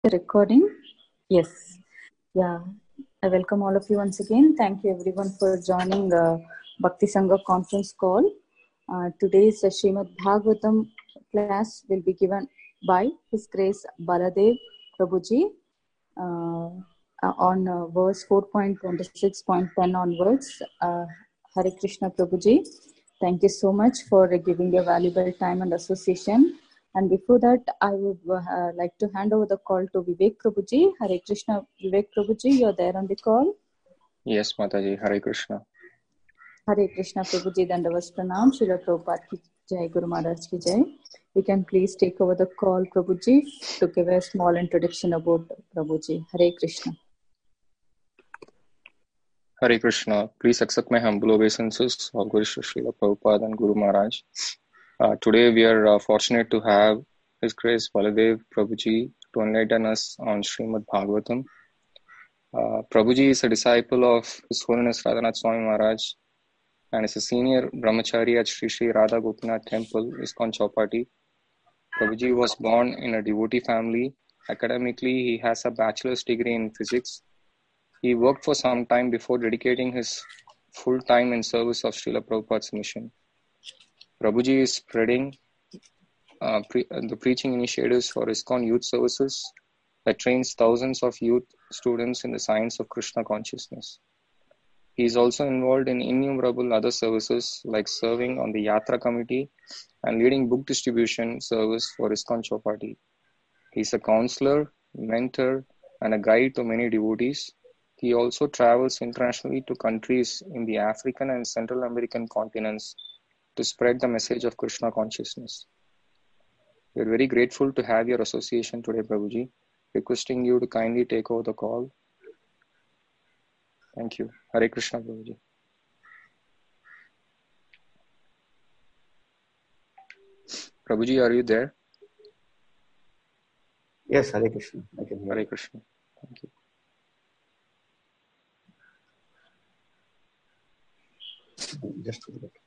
Recording? Yes. Yeah. I welcome all of you once again. Thank you everyone for joining Bhakti Sangha conference call. Today's Srimad Bhagavatam class will be given by His Grace Baladev Prabhuji on verse 4.26.10 onwards. Hare Krishna Prabhuji. Thank you so much for giving your valuable time and association. And before that, I would like to hand over the call to Vivek Prabhuji. Hare Krishna, Vivek Prabhuji, you're there on the call. Yes, Mataji. Hare Krishna. Hare Krishna Prabhuji, Dandavas Pranam, Srila Prabhupada ki jai, Guru Maharaj ki jai. We can please take over the call, Prabhuji, to give a small introduction about Prabhuji. Hare Krishna. Hare Krishna. Please accept my humble obeisances of Guru Srila Prabhupada and Guru Maharaj. Today we are fortunate to have His Grace Baladev Prabhuji to enlighten us on Srimad Bhagavatam. Prabhuji is a disciple of His Holiness Radhanath Swami Maharaj and is a senior brahmachari at Sri Sri Radha Gopinath Temple, ISKCON Chowpatty. Prabhuji was born in a devotee family. Academically, he has a bachelor's degree in physics. He worked for some time before dedicating his full time in service of Srila Prabhupada's mission. Prabhuji is spreading the preaching initiatives for ISKCON Youth Services that trains thousands of youth students in the science of Krishna consciousness. He is also involved in innumerable other services like serving on the Yatra committee and leading book distribution service for ISKCON Chowpatty. He is a counselor, mentor, and a guide to many devotees. He also travels internationally to countries in the African and Central American continents to spread the message of Krishna consciousness. We are very grateful to have your association today, Prabhuji, requesting you to kindly take over the call. Thank you. Hare Krishna, Prabhuji. Prabhuji, are you there? Yes, Hare Krishna. I can hear Hare you. Krishna. Thank you. Just a minute.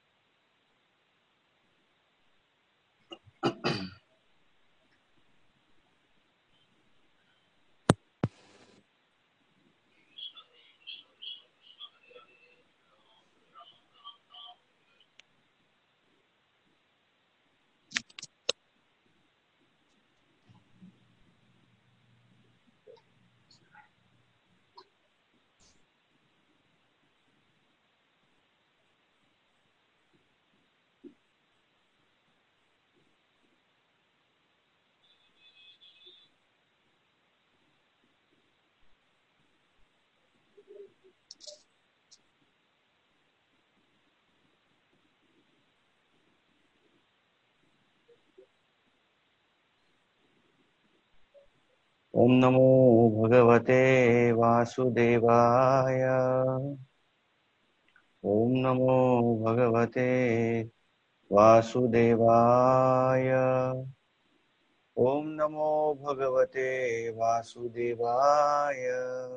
Om Namo Bhagavate Vasudevaya. Om Namo Bhagavate Vasudevaya. Om Namo Bhagavate Vasudevaya.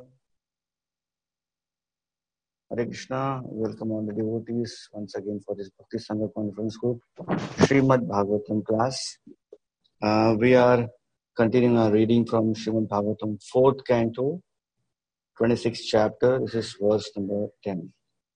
Hare Krishna. Welcome all the devotees once again for this Bhakti Sangha conference group, Srimad Bhagavatam class. We are continuing our reading from Srimad Bhagavatam, 4th canto, 26th chapter. This is verse number 10.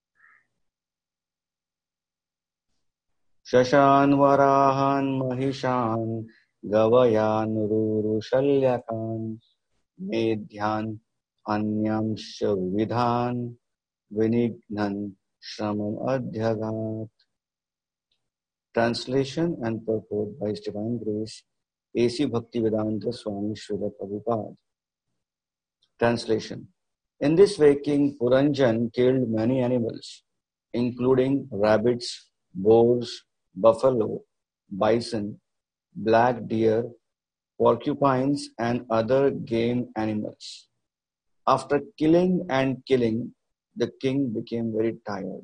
Shashan varahan mahishan gavayan rurushalyakan medhyan anyamsha vidhan vinignan shramam adhyagat. Translation and purport by His Divine Grace A.C. Bhaktivedanta Swami Srila Prabhupada. Translation. In this way, King Puranjan killed many animals, including rabbits, boars, buffalo, bison, black deer, porcupines, and other game animals. After killing and killing, the king became very tired.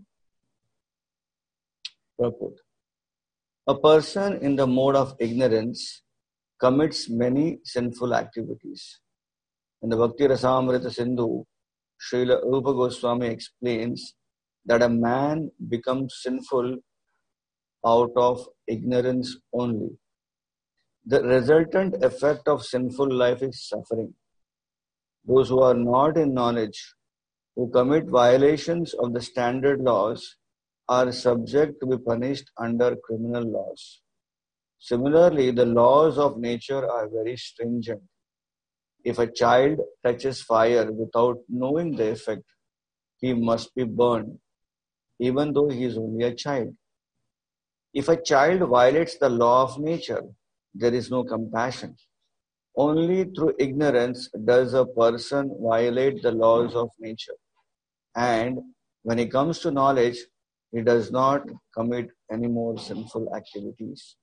Purport. A person in the mode of ignorance commits many sinful activities. In the Bhakti Rasamrita Sindhu, Srila Rupa Goswami explains that a man becomes sinful out of ignorance only. The resultant effect of sinful life is suffering. Those who are not in knowledge, who commit violations of the standard laws, are subject to be punished under criminal laws. Similarly, the laws of nature are very stringent. If a child touches fire without knowing the effect, he must be burned, even though he is only a child. If a child violates the law of nature, there is no compassion. Only through ignorance does a person violate the laws of nature. And when he comes to knowledge, he does not commit any more sinful activities.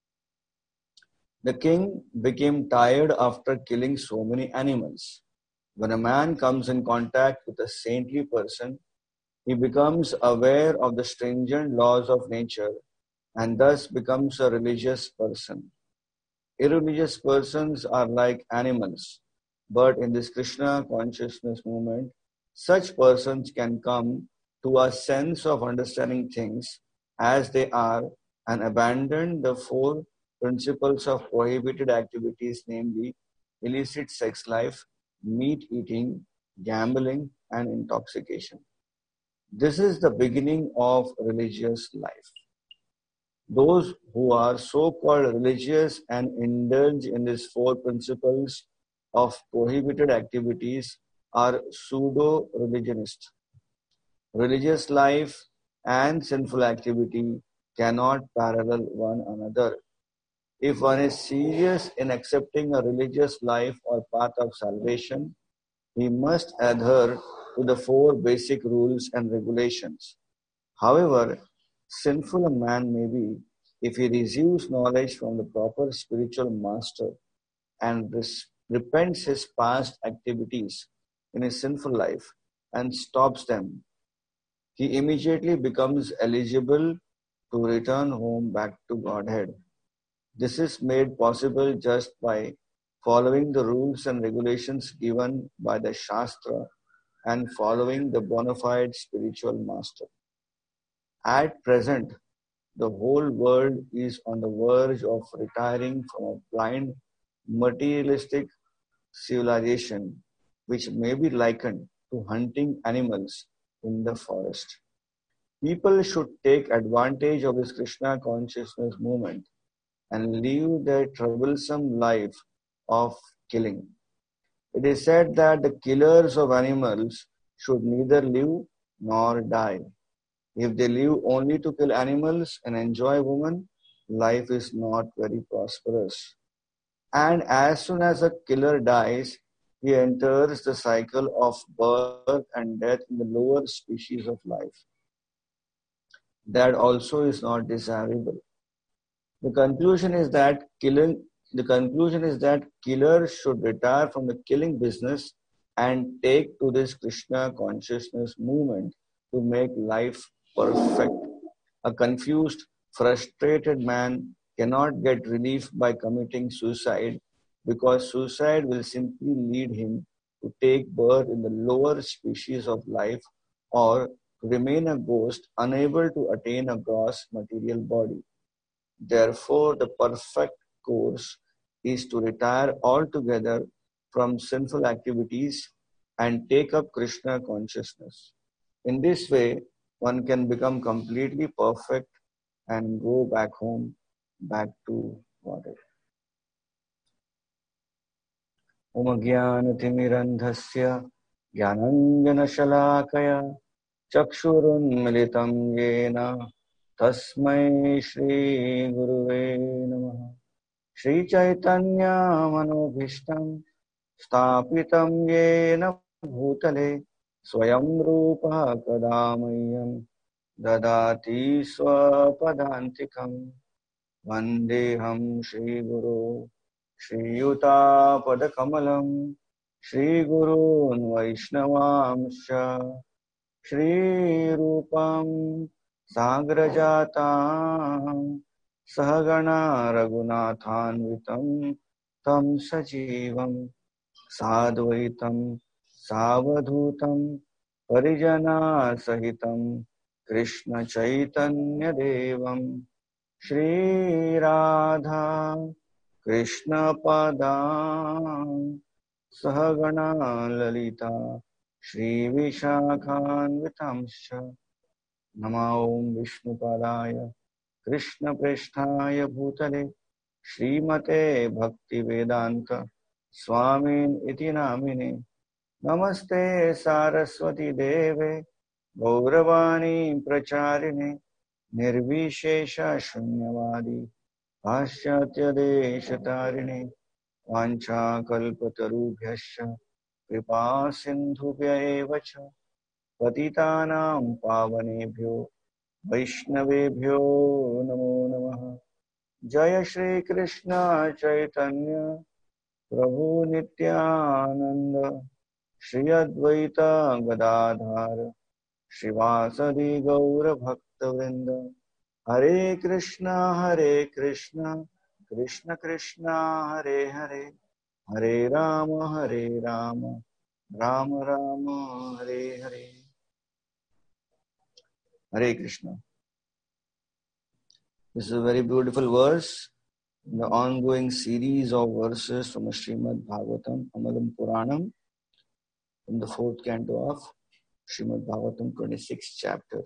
The king became tired after killing so many animals. When a man comes in contact with a saintly person, he becomes aware of the stringent laws of nature and thus becomes a religious person. Irreligious persons are like animals, but in this Krishna consciousness movement, such persons can come to a sense of understanding things as they are and abandon the four principles of prohibited activities, namely illicit sex life, meat eating, gambling, and intoxication. This is the beginning of religious life. Those who are so-called religious and indulge in these four principles of prohibited activities are pseudo-religionists. Religious life and sinful activity cannot parallel one another. If one is serious in accepting a religious life or path of salvation, he must adhere to the four basic rules and regulations. However sinful a man may be, if he receives knowledge from the proper spiritual master and repents his past activities in his sinful life and stops them, he immediately becomes eligible to return home back to Godhead. This is made possible just by following the rules and regulations given by the Shastra and following the bona fide spiritual master. At present, the whole world is on the verge of retiring from a blind materialistic civilization which may be likened to hunting animals in the forest. People should take advantage of this Krishna consciousness movement and live their troublesome life of killing. It is said that the killers of animals should neither live nor die. If they live only to kill animals and enjoy women, life is not very prosperous. And as soon as a killer dies, he enters the cycle of birth and death in the lower species of life. That also is not desirable. The conclusion is that killers should retire from the killing business and take to this Krishna consciousness movement to make life perfect. A confused, frustrated man cannot get relief by committing suicide because suicide will simply lead him to take birth in the lower species of life or to remain a ghost unable to attain a gross material body. Therefore, the perfect course is to retire altogether from sinful activities and take up Krishna consciousness. In this way, one can become completely perfect and go back home, back to Godhead. Om Jnana-timirandhasya Jnananjana-shalakaya Chakshurunmilitam Yena Tasmai Shri Guruve Namaha. Shri Chaitanya Manobhishtam Stapitam Yena Bhutale Swayam Rupa Kadamayyam Dadati Swapadantikam Vandeham Shri Guru Shri Yuta Padakamalam Shri Gurun Vaishnavamsha Shri Rupam Sagrajatam Sahagana Raghunathanvitam Tam Sajivam Sadvaitam Savadhutam Parijana Sahitam Krishna Chaitanya Devam Shri Radha Krishna Padam Sahagana Lalita Shri Vishakhanvitamscha Nama Om Vishnu Padaya Krishna Presthaya Bhutale Srimate Bhakti Vedanta Swamin Iti Namine Namaste Saraswati Deve Gauravani Pracharine Nirvishesha Shunyavadi Paschatya Deshatarine Vancha Kalpatarubhyascha Kripa Sindhubhya Evacha Patitanam Pavanebhyo Vaishnavebhyo Namo Namaha Jaya Shri Krishna Chaitanya Prabhu Nityananda Shri Advaita Gadadhara Shivasadi Gaura Bhaktavrinda Hare Krishna Krishna Krishna Hare Hare Hare Rama Rama Rama Hare Hare Hare Krishna. This is a very beautiful verse in the ongoing series of verses from the Srimad Bhagavatam, Amalam Puranam, from the 4th canto of Srimad Bhagavatam, 26th chapter.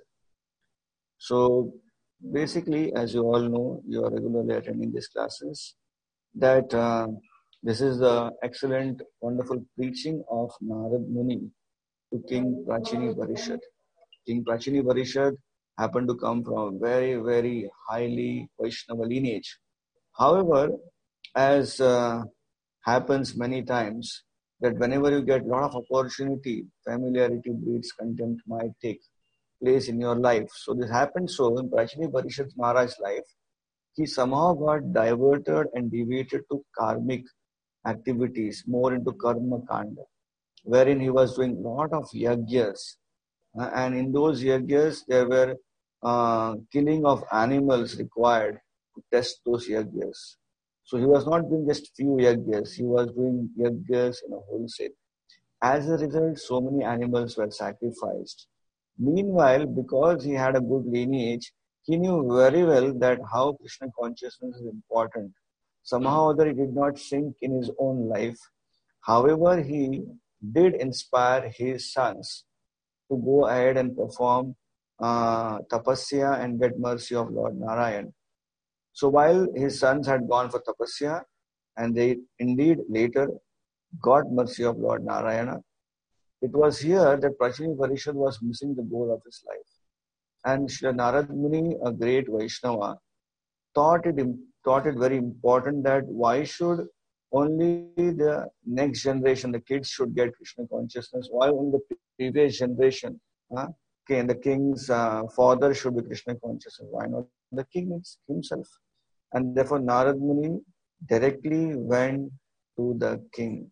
So, basically, as you all know, you are regularly attending these classes, that this is the excellent, wonderful preaching of Narad Muni to King Prachini Parishad. King Prachini Parishad happened to come from a very, very highly Vaishnava lineage. However, as happens many times, that whenever you get a lot of opportunity, familiarity breeds contempt might take place in your life. So this happened so in Prachini Parishad Maharaj's life, he somehow got diverted and deviated to karmic activities, more into karma kanda, wherein he was doing a lot of yagyas. And in those yagyas, there were killing of animals required to test those yagyas. So he was not doing just few yagyas, he was doing yagyas in a wholesale. As a result, so many animals were sacrificed. Meanwhile, because he had a good lineage, he knew very well that how Krishna consciousness is important. Somehow or other, it did not sink in his own life. However, he did inspire his sons to go ahead and perform tapasya and get mercy of Lord Narayan. So while his sons had gone for tapasya, and they indeed later got mercy of Lord Narayana, it was here that Prachini Parishad was missing the goal of his life. And Sri Narad Muni, a great Vaishnava, thought it very important that why should only the next generation, the kids, should get Krishna consciousness, while in the previous generation, the king's father should be Krishna consciousness. Why not the king himself? And therefore Narad Muni directly went to the king.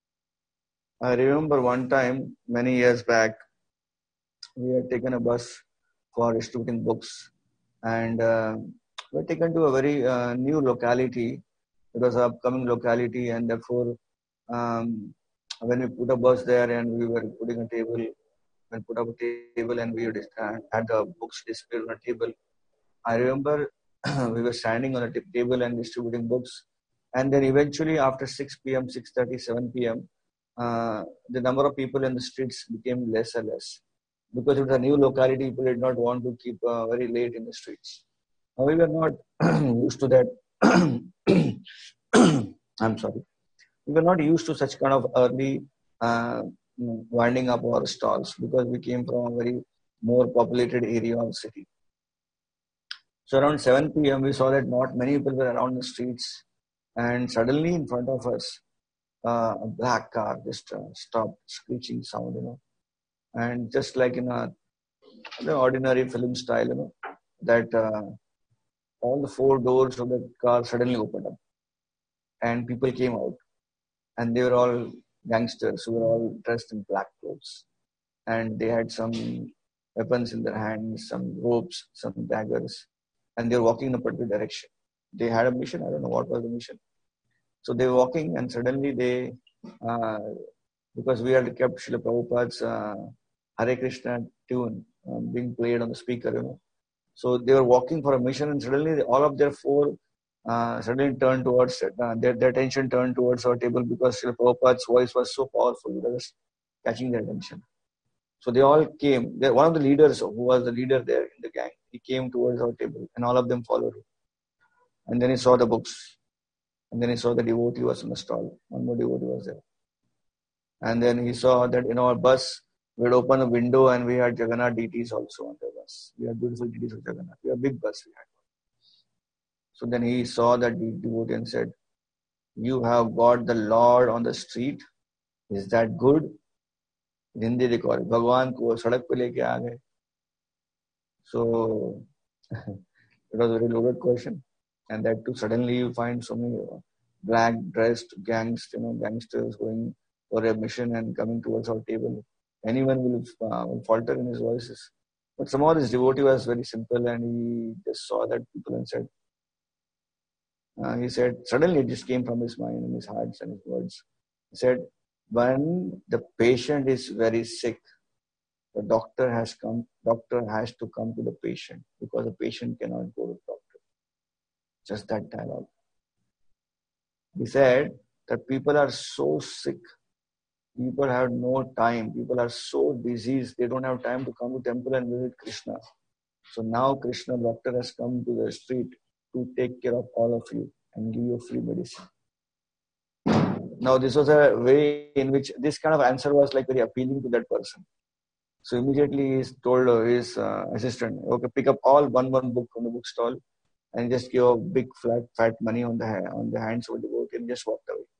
I remember one time, many years back, we had taken a bus for distributing books, and we were taken to a very new locality. It was an upcoming locality, and therefore, when we put a bus there and we were putting a table, and put up a table and we had the books displayed on a table. I remember we were standing on a table and distributing books, and then eventually after 6 p.m., 6:30, 7 p.m., the number of people in the streets became less and less. Because it was a new locality, people did not want to keep very late in the streets. Now, we were not used to that. I'm sorry. We were not used to such kind of early winding up our stalls, because we came from a very more populated area of the city. So around 7 p.m., we saw that not many people were around the streets, and suddenly in front of us, a black car just stopped, screeching sound, and just like in an ordinary film style, that all the 4 doors of the car suddenly opened up, and people came out, and they were all gangsters who were all dressed in black clothes, and they had some weapons in their hands, some ropes, some daggers, and they were walking in a particular direction. They had a mission. I don't know what was the mission. So they were walking, and suddenly they, because we had kept Srila Prabhupada's Hare Krishna tune being played on the speaker, So they were walking for a mission, and suddenly all of their 4 suddenly turned towards their attention turned towards our table because Srila Prabhupada's voice was so powerful. It was catching their attention. So they all came. One of the leaders, who was the leader there in the gang, he came towards our table, and all of them followed him. And then he saw the books, and then he saw the devotee was in the stall. One more devotee was there. And then he saw that in our bus, we had opened a window and we had Jagannath deities also on the bus. We had beautiful deities of Jagannath. We had a big bus we had. So then he saw that devotee and said, "You have got the Lord on the street. Is that good?" Hindi record. Bhagwan ko sadak pe leke aa gaye. So it was a very loaded question. And that too, suddenly you find so many black dressed gangsters going for a mission and coming towards our table. Anyone will falter in his voices. But somehow this devotee was very simple and he just saw that people and said, he said, suddenly it just came from his mind and his hearts and his words. He said, when the patient is very sick, the doctor has to come to the patient because the patient cannot go to the doctor. Just that dialogue. He said that people are so sick, people have no time, people are so diseased, they don't have time to come to temple and visit Krishna. So now Krishna doctor has come to the street to take care of all of you and give you free medicine. Now this was a way in which this kind of answer was like very appealing to that person. So immediately he told his assistant, okay, pick up all one book from the bookstall and just give a big fat money on the hands of the devotee and just walked away.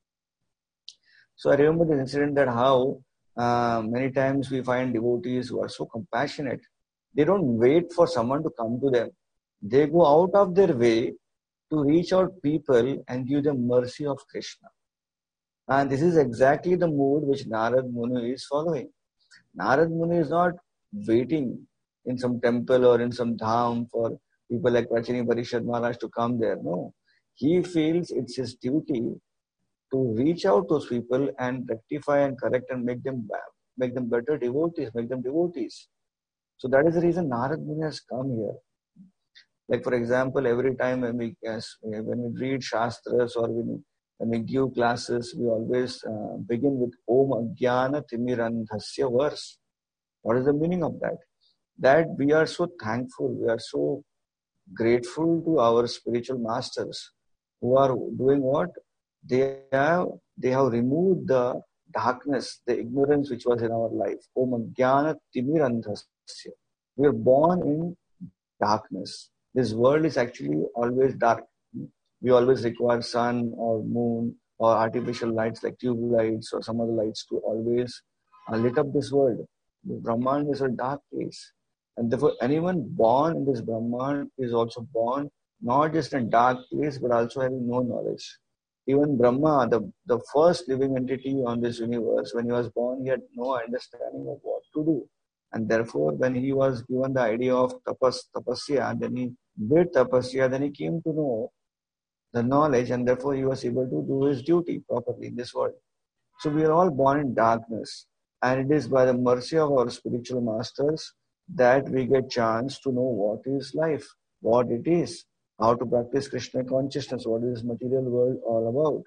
So I remember this incident that how many times we find devotees who are so compassionate. They don't wait for someone to come to them. They go out of their way to reach out people and give them mercy of Krishna. And this is exactly the mood which Narad Muni is following. Narad Muni is not waiting in some temple or in some dham for people like Prachini Parishad Maharaj to come there. No. He feels it's his duty to reach out to those people and rectify and correct and make them better devotees, make them devotees. So that is the reason Narad Muni has come here. Like for example, every time when we read Shastras or when we give classes, we always begin with Om Ajnana Timirandhasya verse. What is the meaning of that? That we are so thankful, we are so grateful to our spiritual masters who are doing what? They have removed the darkness, the ignorance which was in our life. Om Ajnana Timirandhasya. We are born in darkness. This world is actually always dark. We always require sun or moon or artificial lights like tube lights or some other lights to always lit up this world. The Brahman is a dark place. And therefore, anyone born in this Brahman is also born not just in a dark place, but also having no knowledge. Even Brahma, the first living entity on this universe, when he was born, he had no understanding of what to do. And therefore, when he was given the idea of tapasya, then he did tapasya, then he came to know the knowledge, and therefore he was able to do his duty properly in this world. So we are all born in darkness, and it is by the mercy of our spiritual masters that we get chance to know what is life, what it is, how to practice Krishna consciousness, what is this material world all about.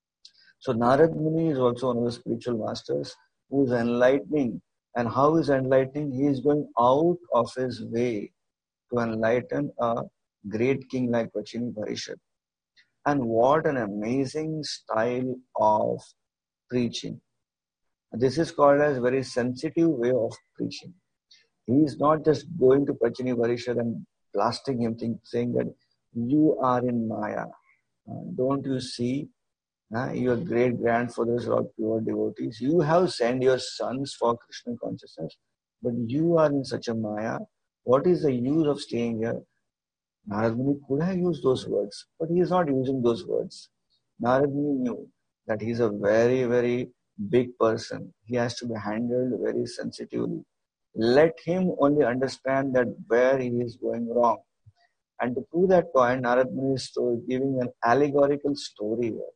So Narad Muni is also one of the spiritual masters who is enlightening. And how is enlightening? He is going out of his way to enlighten a great king like Prachini Parishad. And what an amazing style of preaching. This is called as a very sensitive way of preaching. He is not just going to Prachini Parishad and blasting him, saying that you are in Maya. Don't you see? Your great grandfathers are pure devotees. You have sent your sons for Krishna consciousness, but you are in such a Maya. What is the use of staying here? Narad Muni could have used those words, but he is not using those words. Narad Muni knew that he is a very, very big person. He has to be handled very sensitively. Let him only understand that where he is going wrong. And to prove that point, Narad Muni is giving an allegorical story here.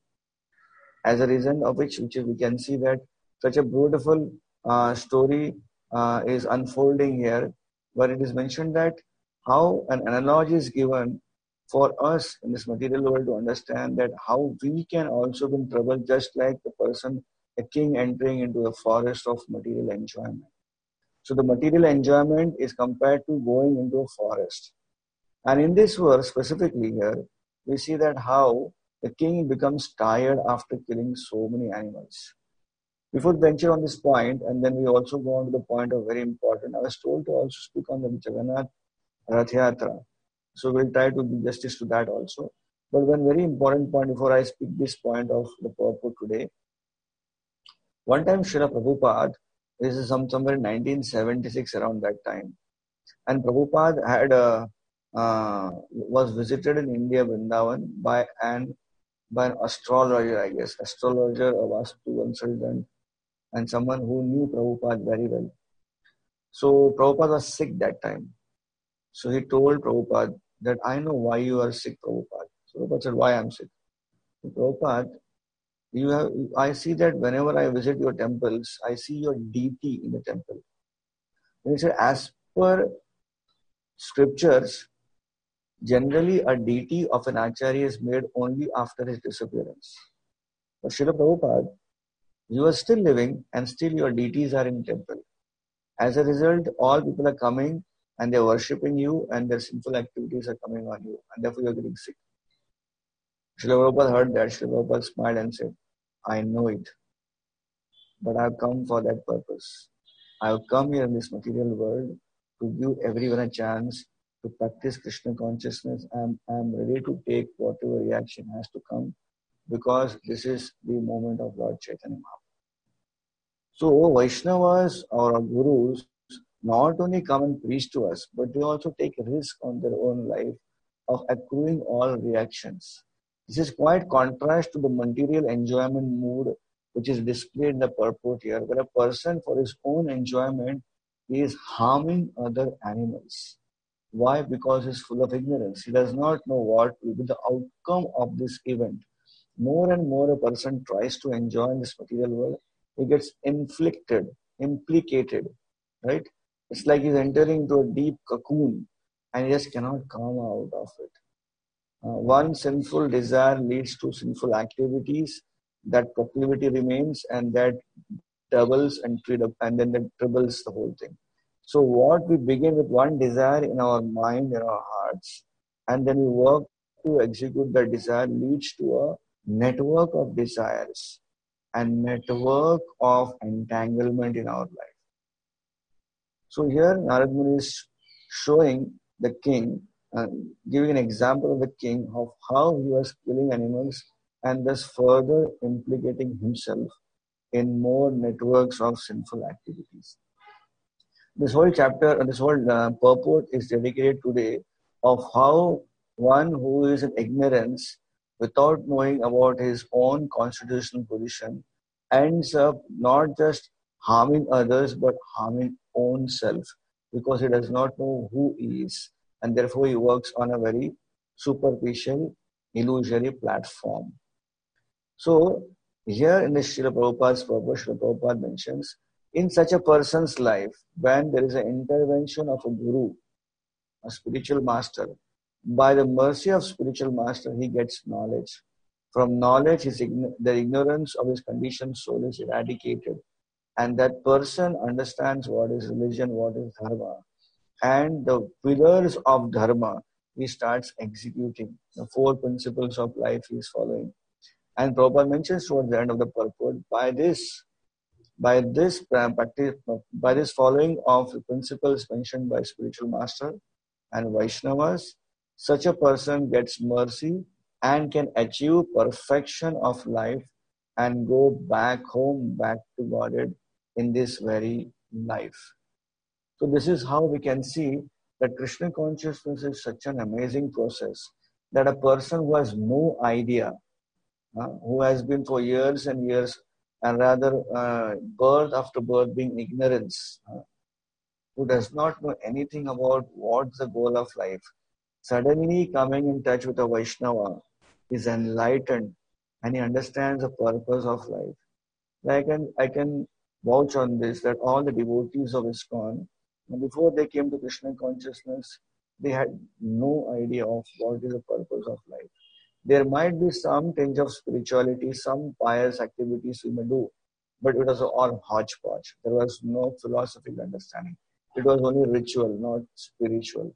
As a result of which we can see that such a beautiful story is unfolding here, where it is mentioned that how an analogy is given for us in this material world to understand that how we can also be in trouble, just like the person, a king entering into the forest of material enjoyment. So the material enjoyment is compared to going into a forest. And in this verse specifically here, we see that how the king becomes tired after killing so many animals. Before we venture on this point, and then we also go on to the point of very important, I was told to also speak on the Jagannath Rath Yatra. So we'll try to do justice to that also. But one very important point before I speak this point of the purport today. One time Srila Prabhupada, this is somewhere in 1976 around that time, and Prabhupada had was visited in India, Vrindavan, by an astrologer, I guess, astrologer, a Vastu consultant, and someone who knew Prabhupada very well. So Prabhupada was sick that time. So he told Prabhupada that I know why you are sick, Prabhupada. So Prabhupada said, why I'm sick? So Prabhupada, I see that whenever I visit your temples, I see your deity in the temple. And he said, as per scriptures, generally a deity of an acharya is made only after his disappearance. But Srila Prabhupada, you are still living and still your deities are in temple. As a result, all people are coming and they're worshipping you and their sinful activities are coming on you and therefore you're getting sick. Srila Prabhupada heard that. Srila Prabhupada smiled and said, I know it, but I've come for that purpose. I've come here in this material world to give everyone a chance to practice Krishna consciousness, and I'm ready to take whatever reaction has to come because this is the moment of Lord Chaitanya Mahaprabhu. So Vaishnavas or our gurus not only come and preach to us, but they also take a risk on their own life of accruing all reactions. This is quite contrast to the material enjoyment mood which is displayed in the purport here, where a person for his own enjoyment is harming other animals. Why? Because he's full of ignorance. He does not know what will be the outcome of this event. More and more a person tries to enjoy in this material world, he gets implicated, right? It's like he's entering into a deep cocoon and he just cannot come out of it. One sinful desire leads to sinful activities, that proclivity remains and that doubles and then that triples the whole thing. So what we begin with one desire in our mind, in our hearts, and then we work to execute that desire leads to a network of desires and network of entanglement in our life. So here Narad Muni is showing the king, giving an example of the king of how he was killing animals and thus further implicating himself in more networks of sinful activities. This whole chapter, this whole purport is dedicated today of how one who is in ignorance, without knowing about his own constitutional position, ends up not just harming others but harming own self, because he does not know who he is, and therefore he works on a very superficial, illusory platform. So here in the Srila Prabhupada's purpose, Srila Prabhupada mentions, in such a person's life, when there is an intervention of a guru, a spiritual master, by the mercy of spiritual master, he gets knowledge. From knowledge, the ignorance of his conditioned soul is eradicated. And that person understands what is religion, what is dharma. And the pillars of dharma, he starts executing. The 4 principles of life he is following. And Prabhupada mentions towards the end of the purport, by this practice, by this following of the principles mentioned by spiritual master and Vaishnavas, such a person gets mercy and can achieve perfection of life and go back home, back to Godhead in this very life. So this is how we can see that Krishna consciousness is such an amazing process that a person who has no idea, who has been for years and years, and rather birth after birth being ignorance, who does not know anything about what's the goal of life, suddenly coming in touch with a Vaishnava is enlightened and he understands the purpose of life. I can vouch on this that all the devotees of ISKCON, before they came to Krishna consciousness, They had no idea of what is the purpose of life. There might be some tinge of spirituality, some pious activities we may do, but it was all hodgepodge. There was no philosophical understanding. It was only ritual, not spiritual.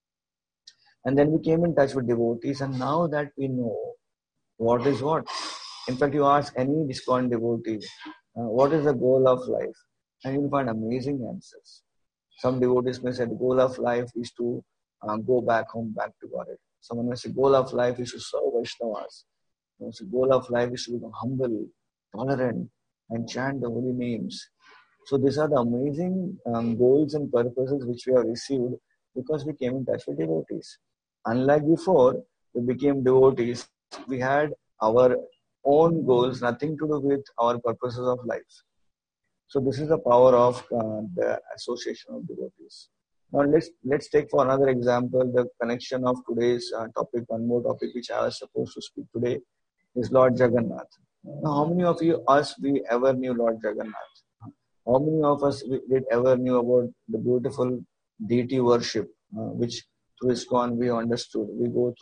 And then we came in touch with devotees, and now that we know what is what. In fact, you ask any ISKCON devotee, what is the goal of life? And you'll find amazing answers. Some devotees may say the goal of life is to go back home, back to God. Someone may say goal of life is to serve Vaishnavas. The goal of life is to become humble, tolerant, and chant the holy names. So these are the amazing goals and purposes which we have received because we came in touch with devotees. Unlike before, we became devotees. We had our own goals, nothing to do with our purposes of life. So this is the power of the association of devotees. Now let's take for another example the connection of today's topic. One more topic which I was supposed to speak today is Lord Jagannath. Now, how many of us we ever knew Lord Jagannath? How many of us did ever knew about the beautiful deity worship, which through ISKCON we understood? We go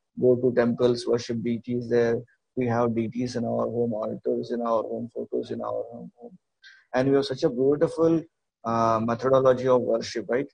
to temples, worship deities there. We have deities in our home, altars in our home, photos in our home. And we have such a beautiful methodology of worship, right?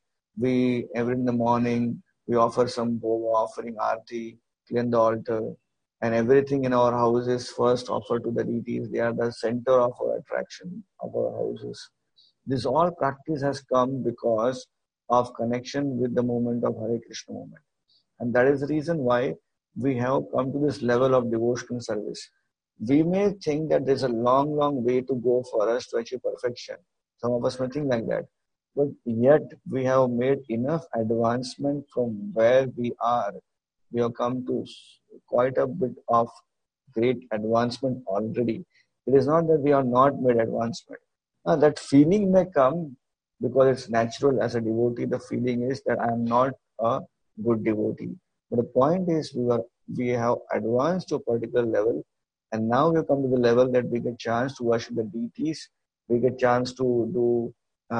Every in the morning, we offer some bhoga, offering aarti, clean the altar, and everything in our house is first offered to the deities. They are the center of our attraction of our houses. This all practice has come because of connection with the moment of Hare Krishna moment. And that is the reason why we have come to this level of devotional service. We may think that there's a long, long way to go for us to achieve perfection. Some of us may think like that. But yet we have made enough advancement from where we are. We have come to quite a bit of great advancement already. It is not that we have not made advancement. That feeling may come because it's natural as a devotee. The feeling is that I am not a good devotee. But the point is we have advanced to a particular level, and now we have come to the level that we get chance to worship the deities. We get chance to do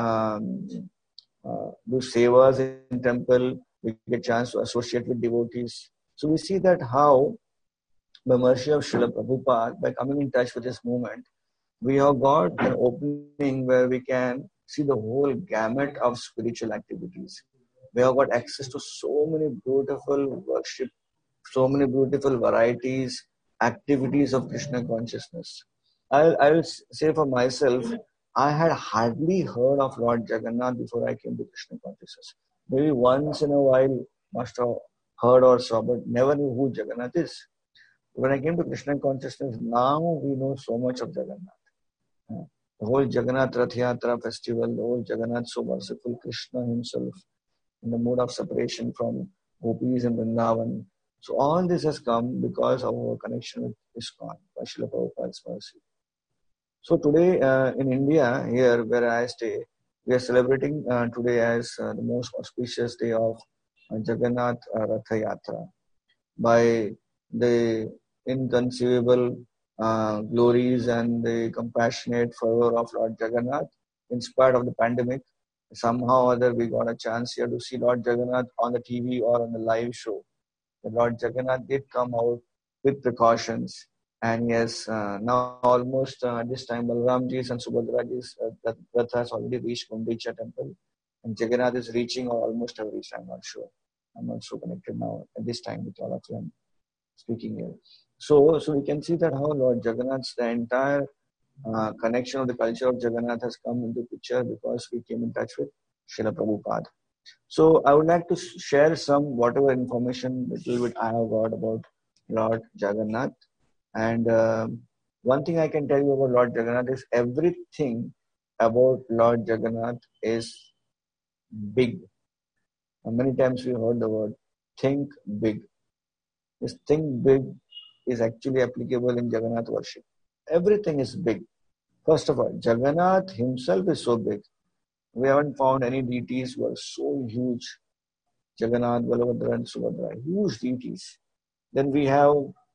sevas in temple. We get chance to associate with devotees. So we see that how, by mercy of Srila Prabhupada, by coming in touch with this movement, we have got an opening where we can see the whole gamut of spiritual activities. We have got access to so many beautiful worship, so many beautiful varieties, activities of Krishna consciousness. I will say for myself, I had hardly heard of Lord Jagannath before I came to Krishna consciousness. Maybe once in a while must have heard or saw, but never knew who Jagannath is. When I came to Krishna consciousness, now we know so much of Jagannath. The whole Jagannath Rath Yatra festival, the whole Jagannath so merciful, Krishna himself in the mood of separation from gopis and Vrindavan. So all this has come because of our connection with ISKCON, by Srila Prabhupada's mercy. So today in India, here where I stay, we are celebrating today as the most auspicious day of Jagannath Rath Yatra. By the inconceivable glories and the compassionate fervor of Lord Jagannath, in spite of the pandemic, somehow or other we got a chance here to see Lord Jagannath on the TV or on the live show. The Lord Jagannath did come out with precautions, and yes, now almost at this time Balramji's and Subhadraji's Rath has already reached Gundicha temple, and Jagannath is reaching or almost have reached. I'm not sure. I'm not so connected now at this time with all of them speaking here. So we can see that how Lord Jagannath's the entire connection of the culture of Jagannath has come into picture because we came in touch with Srila Prabhupada. So I would like to share some whatever information little bit I have got about Lord Jagannath. And one thing I can tell you about Lord Jagannath is everything about Lord Jagannath is big. And many times we heard the word think big. This think big is actually applicable in Jagannath worship. Everything is big. First of all, Jagannath himself is so big. We haven't found any deities who are so huge. Jagannath, Balabhadra and Subhadra, huge deities. Then we have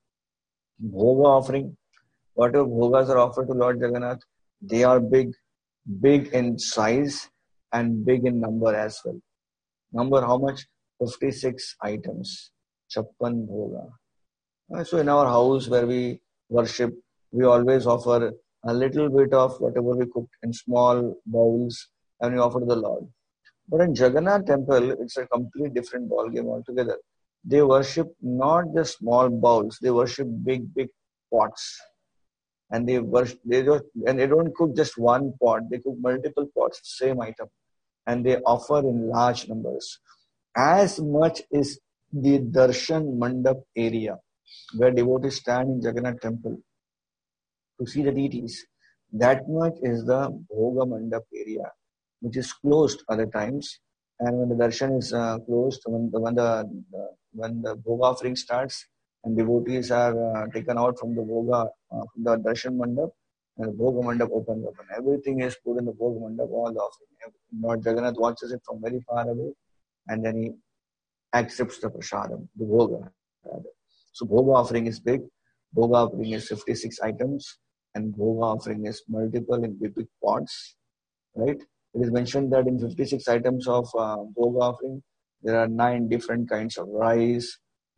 bhoga offering. Whatever bhogas are offered to Lord Jagannath, they are big in size and big in number as well. Number how much? 56 items, Chappan Bhoga. So in our house where we worship, we always offer a little bit of whatever we cooked in small bowls and we offer to the Lord. But in Jagannath temple, it's a complete different ball game altogether. They worship not just small bowls; they worship big pots, and they don't cook just one pot. They cook multiple pots, same item, and they offer in large numbers. As much as the Darshan Mandap area, where devotees stand in Jagannath temple to see the deities, that much is the Bhoga Mandap area, which is closed other times. And when the darshan is closed, when the bhoga offering starts, and devotees are taken out from the bhoga, from the darshan mandap, and the bhoga mandap opens up, and everything is put in the bhoga mandap, all the offering. Lord Jagannath watches it from very far away, and then he accepts the prasadam, the bhoga. Rather. So bhoga offering is big. Bhoga offering is 56 items, and bhoga offering is multiple in big pots, right? It is mentioned that in 56 items of bhoga offering, there are 9 different kinds of rice,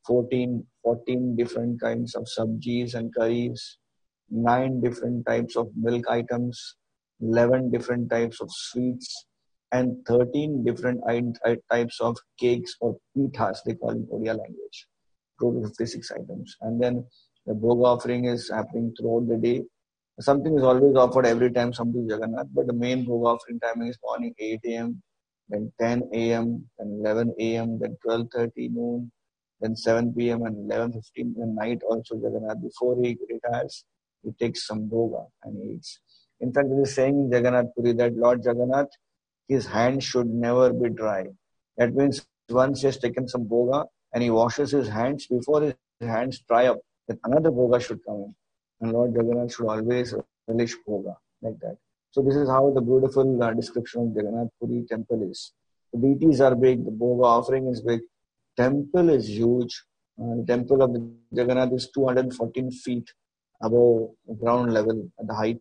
14 different kinds of sabjis and curries, 9 different types of milk items, 11 different types of sweets, and 13 different types of cakes or pithas, they call in Odia language. Total 56 items. And then the bhoga offering is happening throughout the day. Something is always offered every time something is Jagannath, but the main bhoga offering timing is morning 8 a.m., then 10 a.m., then 11 a.m., then 12:30 noon, then 7 p.m. and 11:15 at night also Jagannath. Before he retires, he takes some bhoga and eats. In fact, there is a saying in Jagannath Puri that Lord Jagannath, his hands should never be dry. That means once he has taken some bhoga and he washes his hands, before his hands dry up, then another bhoga should come in. And Lord Jagannath should always relish bhoga like that. So this is how the beautiful description of Jagannath Puri temple is. The deities are big, the bhoga offering is big, temple is huge. The temple of the Jagannath is 214 feet above ground level at the height.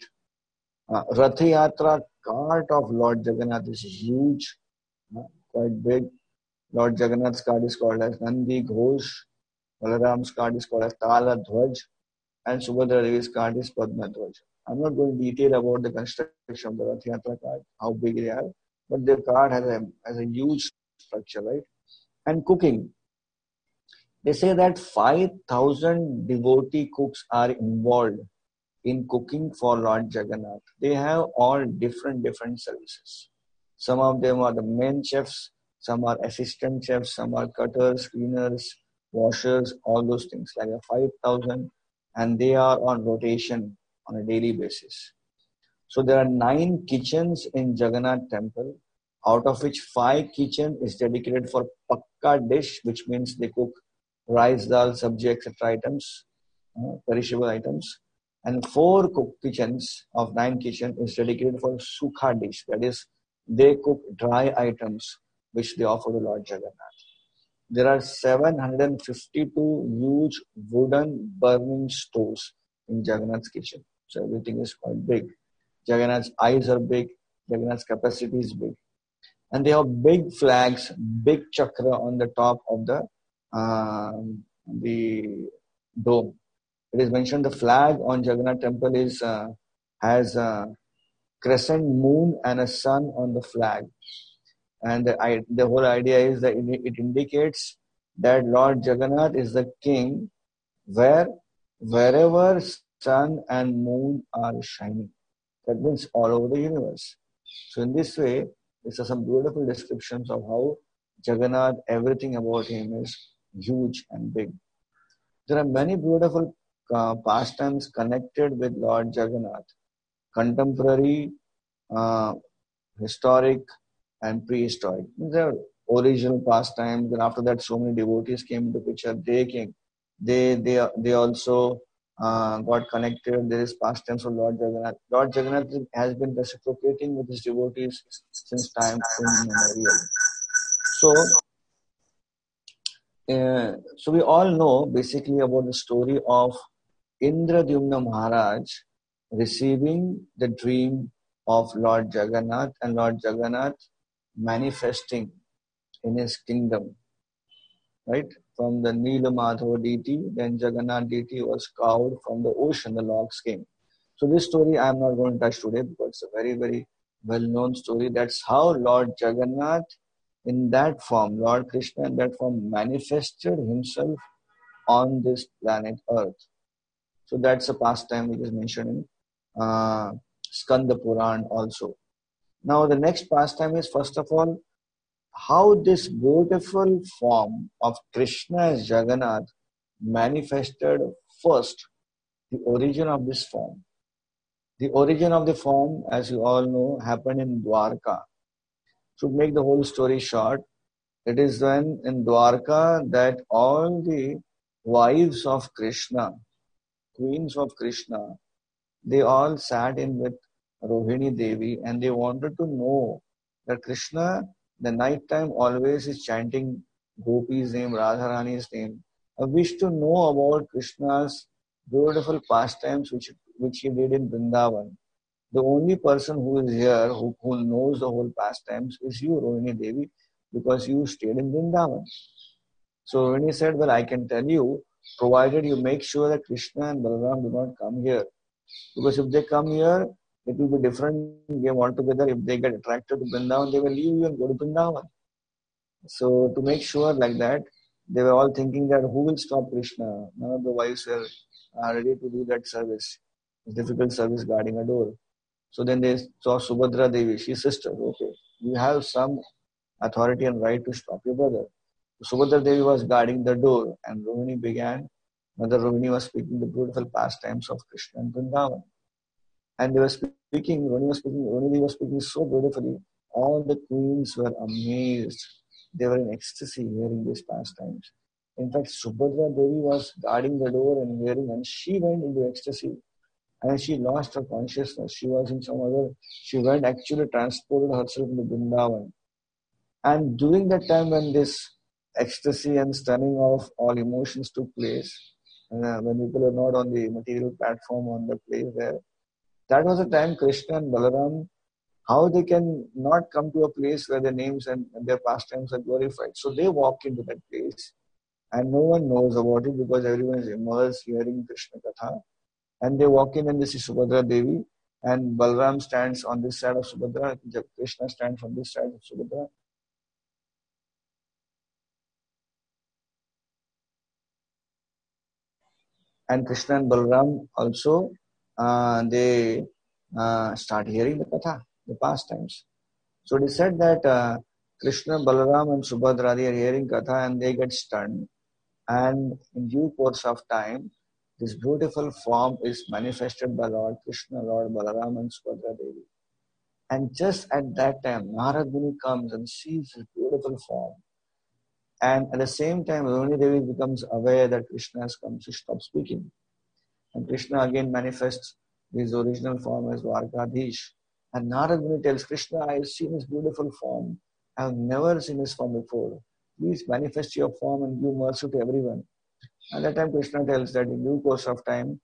Rath Yatra cart of Lord Jagannath is huge, quite big. Lord Jagannath's cart is called as Nandi Ghosh. Balaram's cart is called as Tala Dhwaj. And Subhadra Devi's cart is Padma Dhwaj. I'm not going to detail about the construction of the Rath Yatra cart, how big they are, but their cart has a huge structure, right? And cooking. They say that 5,000 devotee cooks are involved in cooking for Lord Jagannath. They have all different services. Some of them are the main chefs, some are assistant chefs, some are cutters, cleaners, washers, all those things, like 5,000, and they are on rotation on a daily basis. So there are 9 kitchens in Jagannath temple, out of which 5 kitchen is dedicated for pakka dish, which means they cook rice, dal, sabji, etc. items, perishable items. And 4 kitchens of 9 kitchen is dedicated for sukha dish, that is, they cook dry items which they offer to Lord Jagannath. There are 752 huge wooden burning stoves in Jagannath's kitchen. So everything is quite big. Jagannath's eyes are big. Jagannath's capacity is big. And they have big flags, big chakra on the top of the dome. It is mentioned the flag on Jagannath temple has a crescent moon and a sun on the flag. And the whole idea is that it indicates that Lord Jagannath is the king wherever sun and moon are shining. That means all over the universe. So in this way, these are some beautiful descriptions of how Jagannath, everything about him is huge and big. There are many beautiful pastimes connected with Lord Jagannath. Contemporary, historic, and prehistoric. There are original pastimes, and after that, so many devotees came into picture. They also got connected. There is pastimes of Lord Jagannath. Lord Jagannath has been reciprocating with his devotees since time immemorial. So we all know basically about the story of Indradyumna Maharaj receiving the dream of Lord Jagannath and Lord Jagannath manifesting in his kingdom right? From the Neelamadhava deity, then Jagannath deity was carved from the ocean, the logs came. So this story I am not going to touch today because it's a very, very well-known story. That's how Lord Jagannath in that form, Lord Krishna in that form manifested himself on this planet Earth. So that's a pastime which is mentioned in Skanda Puran also. Now the next pastime is first of all how this beautiful form of Krishna as Jagannath manifested first, the origin of this form. The origin of the form, as you all know, happened in Dwarka. To make the whole story short, it is when in Dwarka that all the wives of Krishna, queens of Krishna, they all sat in with Rohini Devi and they wanted to know that Krishna, the night time always is chanting Gopi's name, Radharani's name. I wish to know about Krishna's beautiful pastimes which he did in Vrindavan. The only person who is here who knows the whole pastimes is you, Rohini Devi, because you stayed in Vrindavan. So Rohini said, well, I can tell you, provided you make sure that Krishna and Balaram do not come here. Because if they come here, it will be different game altogether. If they get attracted to Vrindavan, they will leave you and go to Vrindavan. So to make sure like that, they were all thinking that who will stop Krishna? None of the wives were ready to do that service. Difficult service guarding a door. So then they saw Subhadra Devi, she's sister. Okay, you have some authority and right to stop your brother. Subhadra Devi was guarding the door and Rohini began. Mother Rohini was speaking the beautiful pastimes of Krishna and Vrindavan. And they were speaking, Rohini Devi was speaking so beautifully. All the queens were amazed. They were in ecstasy hearing these pastimes. In fact, Subhadra Devi was guarding the door and hearing, and she went into ecstasy. And she lost her consciousness. She was in some other, she went actually transported herself into Vrindavan. And during that time when this ecstasy and stunning of all emotions took place, when people are not on the material platform on the place there, that was the time Krishna and Balaram, how they can not come to a place where their names and their pastimes are glorified. So they walk into that place and no one knows about it because everyone is immersed hearing Krishna Katha. And they walk in and they see Subhadra Devi and Balaram stands on this side of Subhadra, Krishna stands on this side of Subhadra. And Krishna and Balaram also, they start hearing the Katha, the pastimes. So it is said that Krishna, Balaram and Subhadra, they are hearing Katha and they get stunned. And in due course of time, this beautiful form is manifested by Lord Krishna, Lord Balaram and Subhadra Devi. And just at that time, Narad Muni comes and sees this beautiful form. And at the same time, Rohini Devi becomes aware that Krishna has come. She stops speaking. And Krishna again manifests his original form as Dwarkadhish. And Narad Muni tells Krishna, I have seen his beautiful form. I have never seen his form before. Please manifest your form and give mercy to everyone. At that time, Krishna tells that in due course of time,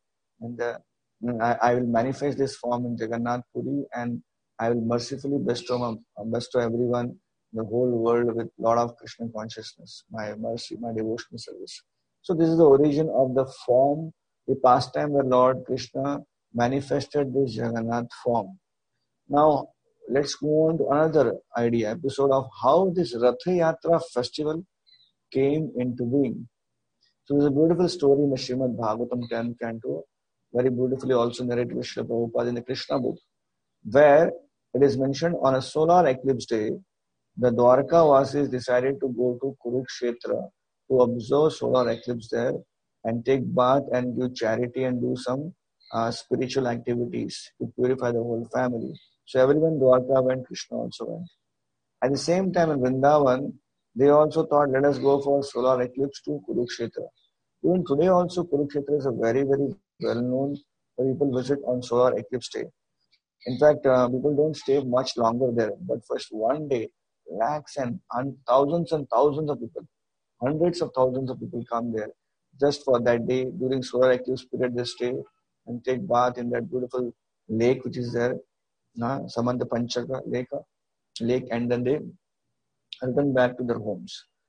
I will manifest this form in Jagannath Puri and I will mercifully bestow everyone, the whole world with lot of Krishna consciousness, my mercy, my devotional service. So this is the origin of the form, the pastime where Lord Krishna manifested this Jagannath form. Now, let's go on to another episode of how this Ratha Yatra festival came into being. So there's a beautiful story in the Srimad Bhagavatam 10th canto, very beautifully also narrated by Srila Prabhupada in the Krishna book, where it is mentioned on a solar eclipse day, the Dwarka Vasis decided to go to Kurukshetra to observe solar eclipse there and take bath and give charity and do some spiritual activities to purify the whole family. So everyone Dwarka went, Krishna also went. At the same time in Vrindavan, they also thought, let us go for solar eclipse to Kurukshetra. Even today also, Kurukshetra is a very, very well-known where people visit on solar eclipse day. In fact, people don't stay much longer there. But first one day, lakhs and thousands of people, hundreds of thousands of people come there just for that day. During solar eclipse period, they stay and take bath in that beautiful lake which is there, Samanta Panchaka lake, and then they return back to their homes.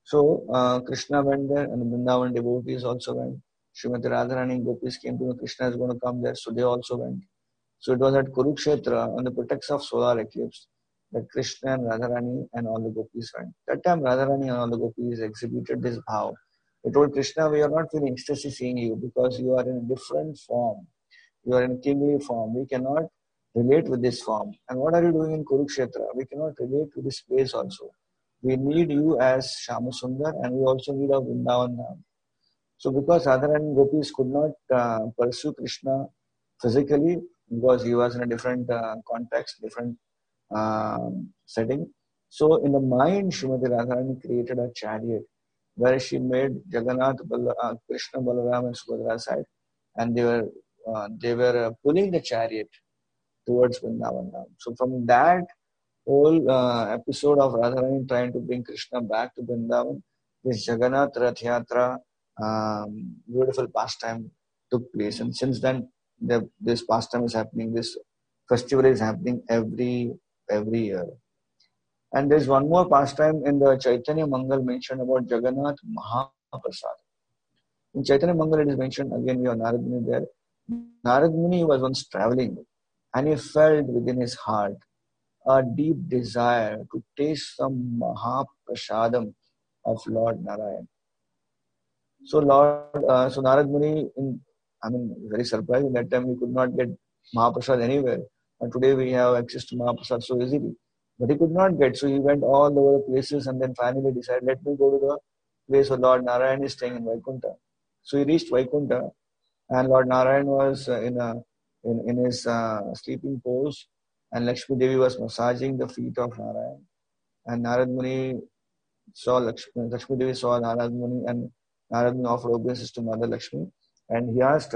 So Krishna went there, and the Vrindavan devotees also went. Srimati Radharani and gopis came to know Krishna is going to come there, so they also went. So it was at Kurukshetra on the pretext of solar eclipse that Krishna and Radharani and all the gopis went. That time Radharani and all the gopis exhibited this bhav. They told Krishna, we are not feeling ecstasy seeing you because you are in a different form. You are in kingly form. We cannot relate with this form. And what are you doing in Kurukshetra? We cannot relate to this place also. We need you as Shyamasundar, and we also need our Vrindavan Dham. So because Radharani and gopis could not pursue Krishna physically, because he was in a different context, different setting. So in the mind, Srimati Radharani created a chariot where she made Jagannath, Krishna, Balaram and Subhadra side, and they were pulling the chariot towards Vrindavan. So from that whole episode of Radharani trying to bring Krishna back to Vrindavan, this Jagannath Rath Yatra, beautiful pastime took place, and since then this pastime is happening. This festival is happening every year. And there's one more pastime in the Chaitanya Mangal mentioned about Jagannath Mahaprasad. In Chaitanya Mangal it is mentioned, again we have Narad Muni there. Narad Muni was once traveling and he felt within his heart a deep desire to taste some Mahaprasadam of Lord Narayan. So Narad Muni, very surprising. That time we could not get Mahaprasad anywhere. And today we have access to Mahaprasad so easily. But he could not get, so he went all over the places and then finally decided, let me go to the place where Lord Narayan is staying in Vaikuntha. So he reached Vaikuntha and Lord Narayan was in his sleeping pose, and Lakshmi Devi was massaging the feet of Narayan. And Narad Muni saw Lakshmi Devi saw Narad Muni, and Narad Muni offered obeisances to Mother Lakshmi, and he asked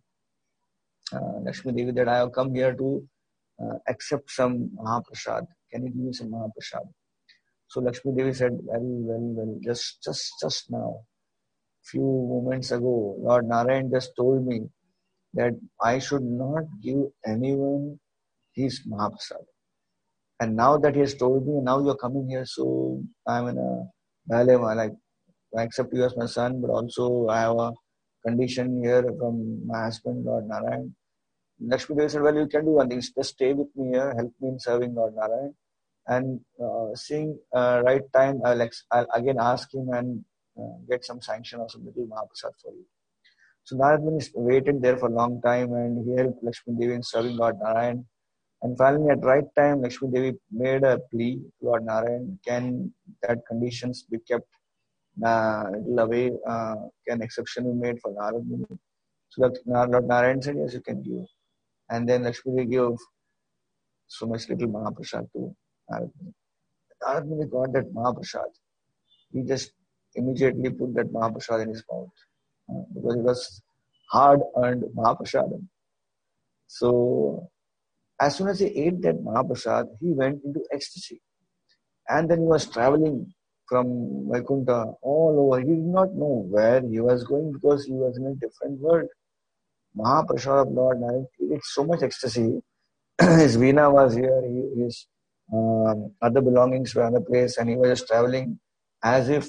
Lakshmi Devi that I have come here to accept some Mahaprasad. Can you give me some Mahaprasad? So Lakshmi Devi said, well, just now, few moments ago, Lord Narayan just told me that I should not give anyone his Mahaprasad. And now that he has told me, now you're coming here, so I'm in a dilemma. Like, I accept you as my son, but also I have a condition here from my husband, Lord Narayan. Lakshmi Devi said, well, you can do one thing. Just stay with me here, help me in serving Lord Narayan. And seeing right time, I'll again ask him and get some sanction or some little Mahaprasad for you. So Narad Muni waited there for a long time and he helped Lakshmi Devi in serving Lord Narayan. And finally, at right time, Lakshmi Devi made a plea to Lord Narayan, can that conditions be kept little away, can exception be made for Narad Muni? So Lord Narayan said, yes, you can give. And then Lakshmi Devi gave so much little Mahaprasad to Narad Muni. Narad Muni got that Mahaprasad. He just immediately put that Mahaprasad in his mouth because it was hard-earned Mahaprasadam. So as soon as he ate that Mahaprasad, he went into ecstasy. And then he was traveling from Vaikuntha all over. He did not know where he was going because he was in a different world. Mahaprasad of Lord Narayan created so much ecstasy. His Veena was here, his other belongings were in another place, and he was just traveling as if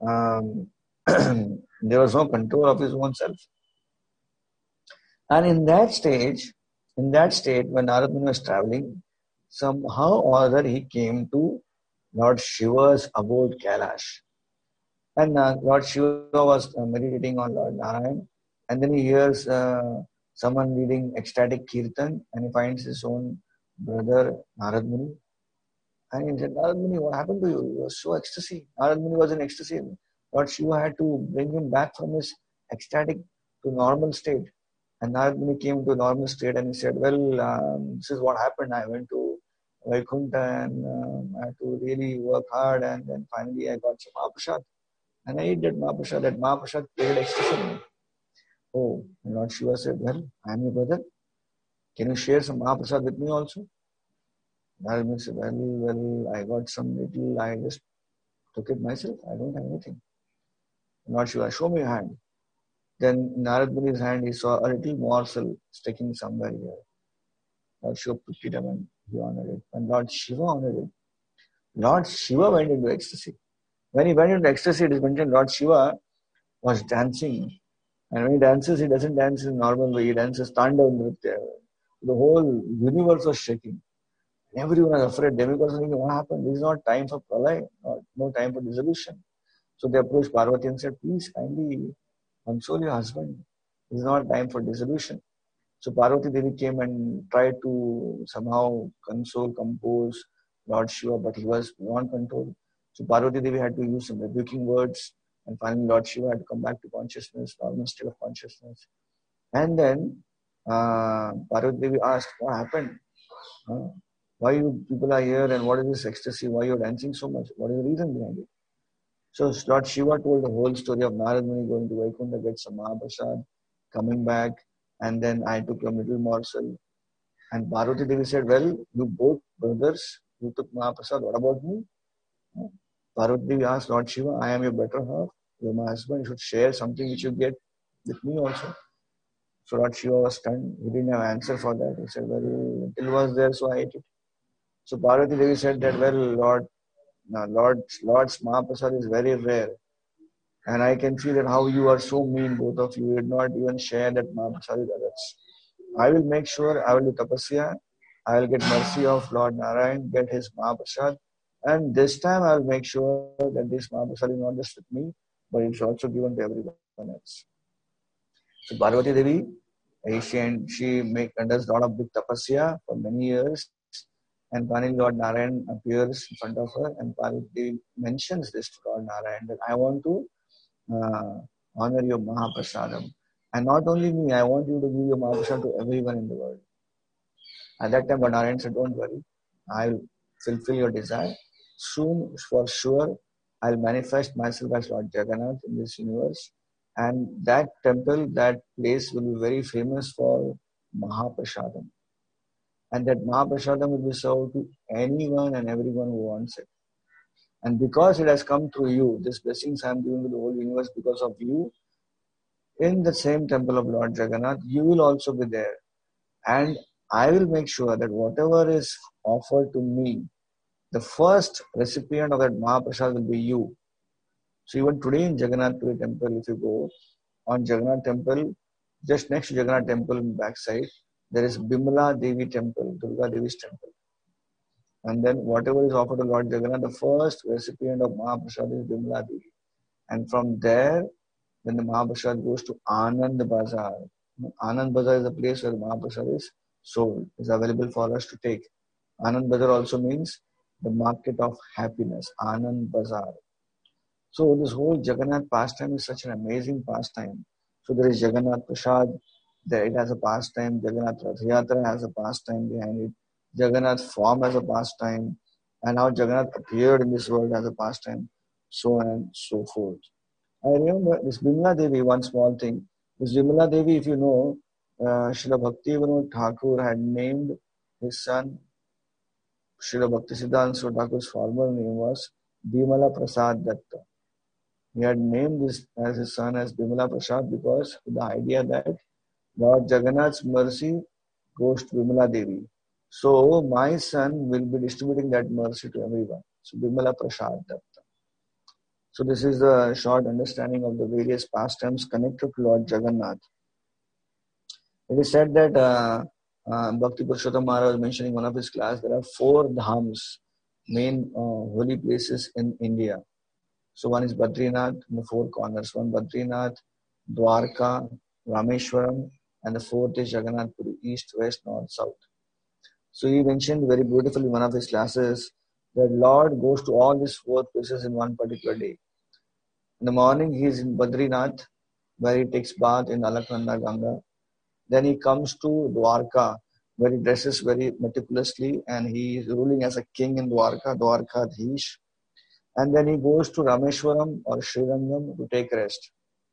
there was no control of his own self. And in that state, when Narad Muni was traveling, somehow or other he came to Lord Shiva's abode Kailash. And Lord Shiva was meditating on Lord Narayan. And then he hears someone reading ecstatic kirtan and he finds his own brother Narad Muni. And he said, Narad Muni, what happened to you? You were so ecstasy. Narad Muni was in ecstasy. Lord Shiva had to bring him back from his ecstatic to normal state. And Narad Muni came to normal state and he said, well, this is what happened. I went to Vaikuntha and I had to really work hard, and then finally I got some Mahaprasad. And I ate that Mahaprasad. That Mahaprasad created ecstasy. Oh, and Lord Shiva said, well, I am your brother. Can you share some Mahaprasad with me also? Narad Muni said, well, I got some little, I just took it myself. I don't have anything. Lord Shiva, show me your hand. Then in Narad Muni's hand, he saw a little morsel sticking somewhere here. Lord Shiva picked it up and he honored it. And Lord Shiva honored it. Lord Shiva went into ecstasy. When he went into ecstasy, it is mentioned Lord Shiva was dancing. And when he dances, he doesn't dance in a normal way. He dances Tandav Nritya. The whole universe was shaking. Everyone was afraid. Demigods were thinking, what happened? This is not time for pralay, no time for dissolution. So they approached Parvati and said, please kindly console your husband. This is not time for dissolution. So Parvati Devi came and tried to somehow console, compose Lord Shiva, but he was beyond control. So Parvati Devi had to use some rebuking words, and finally Lord Shiva had to come back to consciousness, normal state of consciousness. And then Parvati Devi asked, what happened? Why you people are here and what is this ecstasy? Why you are dancing so much? What is the reason behind it? So Lord Shiva told the whole story of Narad Muni going to Vaikunta, get some Mahaprasad, coming back, and then I took a little morsel. And Parvati Devi said, well, you both brothers, you took Mahaprasad, what about me? Parvati Devi asked Lord Shiva, I am your better half, you're my husband, you should share something which you get with me also. So Lord Shiva was stunned, he didn't have an answer for that. He said, well, it was there, so I ate it. So Parvati Devi said that, well, Lord's Mahaprasad is very rare. And I can see that how you are so mean, both of you. You did not even share that Mahaprasad with others. I will make sure I will do tapasya. I will get mercy of Lord Narayan, get his Mahaprasad. And this time I will make sure that this Mahaprasad is not just with me, but it's also given to everyone else. So Parvati Devi, she does a lot of big tapasya for many years. And finally Lord Narayan appears in front of her, and Parvati Devi mentions this to Lord Narayan that I want to honor your Mahaprasadam. And not only me, I want you to give your Mahaprasad to everyone in the world. At that time, Narayan said, don't worry, I'll fulfill your desire. Soon, for sure, I'll manifest myself as Lord Jagannath in this universe. And that temple, that place will be very famous for Mahaprasadam. And that Mahaprasadam will be served to anyone and everyone who wants it. And because it has come through you, this blessings I am giving to the whole universe because of you, in the same temple of Lord Jagannath, you will also be there. And I will make sure that whatever is offered to me, the first recipient of that Mahaprasad will be you. So even today in Jagannath Puri temple, if you go on Jagannath temple, just next to Jagannath temple in backside, there is Bimala Devi temple, Durga Devi's temple. And then whatever is offered to Lord Jagannath, the first recipient of Mahaprasad is Bimala Devi. And from there, then the Mahaprasad goes to Anand Bazar. Anand Bazar is a place where Mahaprasad is sold, is available for us to take. Anand Bazar also means the market of happiness, Anand Bazar. So this whole Jagannath pastime is such an amazing pastime. So there is Jagannath Prasad, there it has a pastime, Jagannath Rath Yatra has a pastime behind it, Jagannath form has a pastime, and how Jagannath appeared in this world as a pastime, so on and so forth. I remember this Bimala Devi, one small thing. This Bimala Devi, if you know, Srila Bhaktivinoda Thakur had named his son, Srila Bhaktisiddhanta Thakur's former name was Bimala Prasad Datta. He had named this as his son as Bimala Prasad because the idea that Lord Jagannath's mercy goes to Bimala Devi. So my son will be distributing that mercy to everyone. So Bimala Prasad Datta. So this is the short understanding of the various pastimes connected to Lord Jagannath. It is said that Bhakti Purushottam Maharaj was mentioning in one of his class, there are 4 dhams, main holy places in India. So one is Badrinath in the 4 corners. One Badrinath, Dwarka, Rameshwaram, and the 4th is Jagannath Puri, east, west, north, south. So he mentioned very beautifully in one of his classes that Lord goes to all these 4 places in one particular day. In the morning, he is in Badrinath, where he takes bath in Alaknanda Ganga. Then he comes to Dwarka, where he dresses very meticulously, and he is ruling as a king in Dwarka, Dwarkadhish. And then he goes to Rameshwaram or Srirangam to take rest.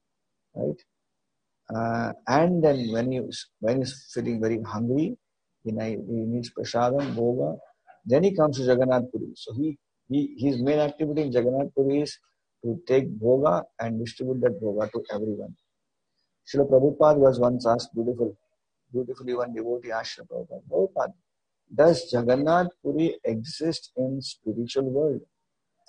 Right? And then when he's feeling very hungry, he needs prasadam, bhoga. Then he comes to Jagannath Puri. So his main activity in Jagannath Puri is to take bhoga and distribute that bhoga to everyone. Srila Prabhupada was once asked beautifully one devotee asked Srila Prabhupada, does Jagannath Puri exist in spiritual world?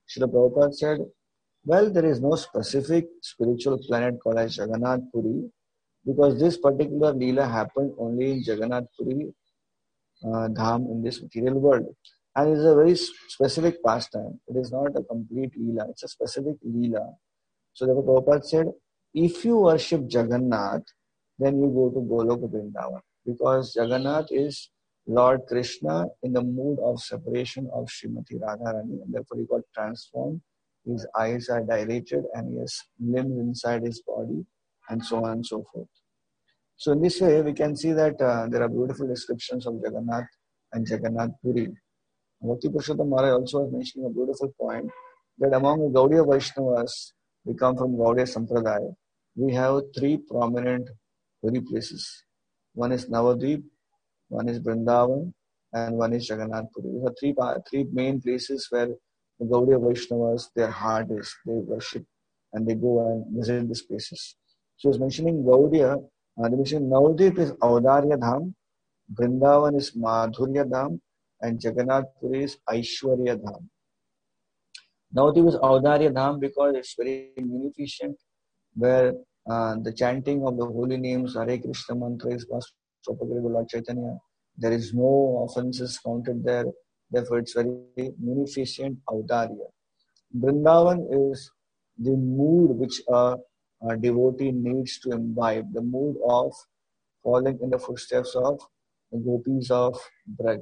Srila Prabhupada said, well, there is no specific spiritual planet called as Jagannath Puri because this particular Leela happened only in Jagannath Puri Dham in this material world. And it is a very specific pastime. It is not a complete Leela, it's a specific Leela. So therefore Prabhupada said, if you worship Jagannath, then you go to Goloka Vrindavan. Because Jagannath is Lord Krishna in the mood of separation of Srimati Radharani, and therefore he got transformed. His eyes are dilated and he has limbs inside his body, and so on and so forth. So in this way, we can see that there are beautiful descriptions of Jagannath and Jagannath Puri. Bhakti Purushottam Maharaj also was mentioning a beautiful point that among the Gaudiya Vaishnavas, we come from Gaudiya Sampradaya, we have three prominent holy places. One is Navadvip, one is Vrindavan, and one is Jagannath Puri. These are three main places where the Gaudiya Vaishnavas, their heart is, they worship and they go and visit these places. So he's mentioning Gaudiya, they mention Navadvip is Audarya Dham, Vrindavan is Madhurya Dham, and Jagannath Puri is Aishwarya Dham. Navadvip is Audarya Dham because it's very munificent, where the chanting of the holy names, Hare Krishna mantra is propagated by Lord Chaitanya. There is no offenses counted there. Therefore, it's very munificent Audarya. Vrindavan is the mood which a devotee needs to imbibe, the mood of following in the footsteps of the gopis of Braj.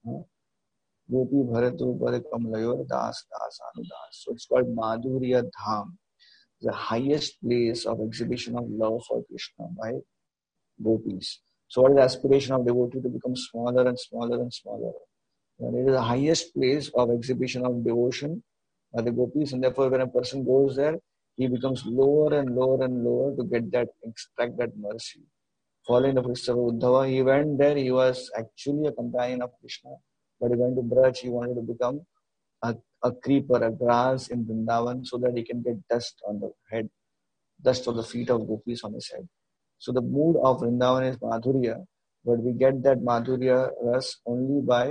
Gopi Bharatu Parikam Das Das Anudas. So it's called Madhurya Dham, the highest place of exhibition of love for Krishna by gopis. So what is the aspiration of devotee? To become smaller and smaller and smaller. And it is the highest place of exhibition of devotion by the gopis, and therefore when a person goes there, he becomes lower and lower and lower to get that, extract that mercy. Following the footsteps of Uddhava, he went there, he was actually a companion of Krishna, but he went to Braj, he wanted to become a creeper, a grass in Vrindavan, so that he can get dust on the head, dust of the feet of gopis on his head. So the mood of Vrindavan is Madhurya, but we get that Madhurya ras only by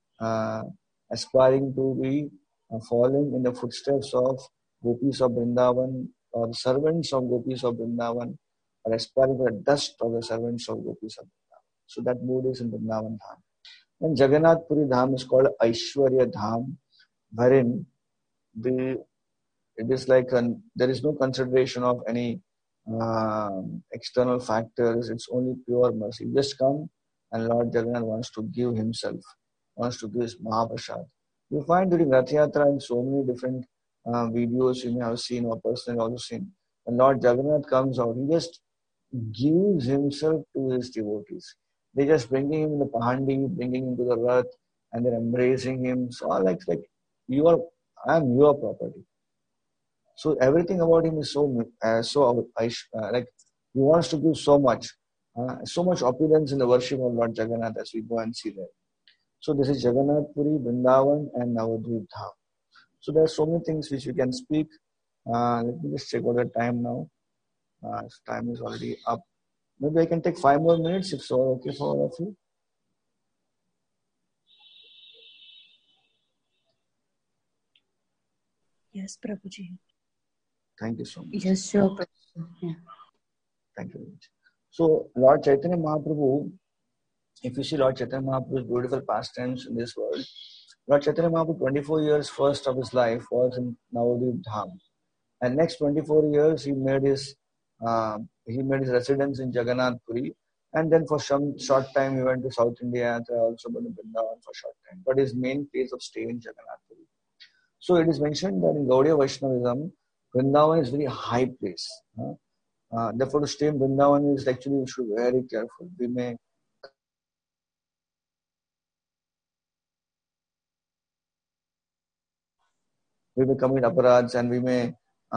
aspiring to be following in the footsteps of gopis of Vrindavan, or the servants of gopis of Vrindavan, or aspiring for the dust of the servants of gopis of Vrindavan. So that mood is in Vrindavan Dham. And Jagannath Puri Dham is called Aishwarya Dham, wherein it is like there is no consideration of any external factors. It's only pure mercy. Just come, and Lord Jagannath wants to give himself, wants to give his Mahaprasad. You find during Rath Yatra in so many different videos you may have seen or personally also seen. When Lord Jagannath comes out, he just gives himself to his devotees. They just bringing him in the Pahandi, bringing him to the Rath, and they're embracing him. So like I am your property. So everything about him is so like he wants to give so much opulence in the worship of Lord Jagannath as we go and see there. So this is Jagannath Puri, Vrindavan, and Navadvip Dham. So there are so many things which we can speak. Let me just check what the time now. Time is already up. Maybe I can take 5 more minutes if so. Okay for all of you. Yes, Prabhuji. Thank you so much. Yes, sure. Yeah. Thank you very much. So Lord Chaitanya Mahaprabhu, if you see Lord Chaitanya Mahaprabhu's beautiful pastimes in this world, Lord Chaitanya Mahaprabhu 24 years first of his life was in Navadvip Dham. And next 24 years he made his residence in Jagannath Puri. And then for some short time he went to South India and also went to Vrindavan for a short time. But his main place of stay in Jagannath Puri. So it is mentioned that in Gaudiya Vaishnavism, Vrindavan is a very high place. Therefore, to stay in Vrindavan is actually, we should be very careful. We may commit aparads, and we may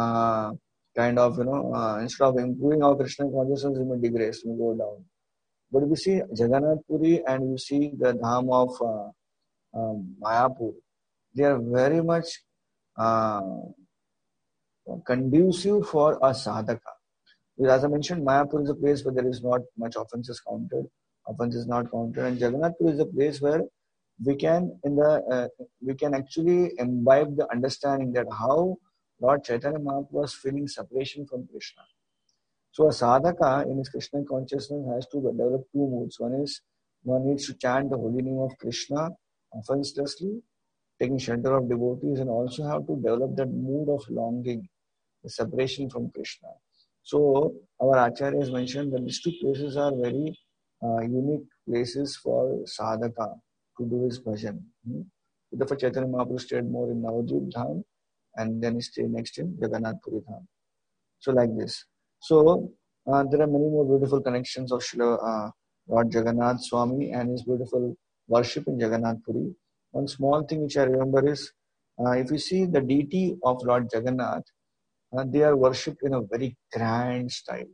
instead of improving our Krishna consciousness, we may degrade, we may go down. But if you see Jagannath Puri and you see the Dham of Mayapur, they are very much conducive for a sadhaka. Because as I mentioned, Mayapur is a place where there is not much offenses counted. Offense is not counted. And Jagannath Puri is a place where we can actually imbibe the understanding that how Lord Chaitanya Mahaprabhu was feeling separation from Krishna. So a sadhaka in his Krishna consciousness has to develop two moods. One is one needs to chant the holy name of Krishna offenselessly, taking shelter of devotees, and also have to develop that mood of longing, the separation from Krishna. So our Acharya has mentioned that these two places are very unique places for sadhaka to do his bhajan. Therefore, Chaitanya Mahaprabhu stayed more in Navadvip Dham, and then he stayed next in Jagannath Puri Dham. So like this. So there are many more beautiful connections of Lord Jagannath Swami and his beautiful worship in Jagannath Puri. One small thing which I remember is, if you see the deity of Lord Jagannath, they are worshipped in a very grand style.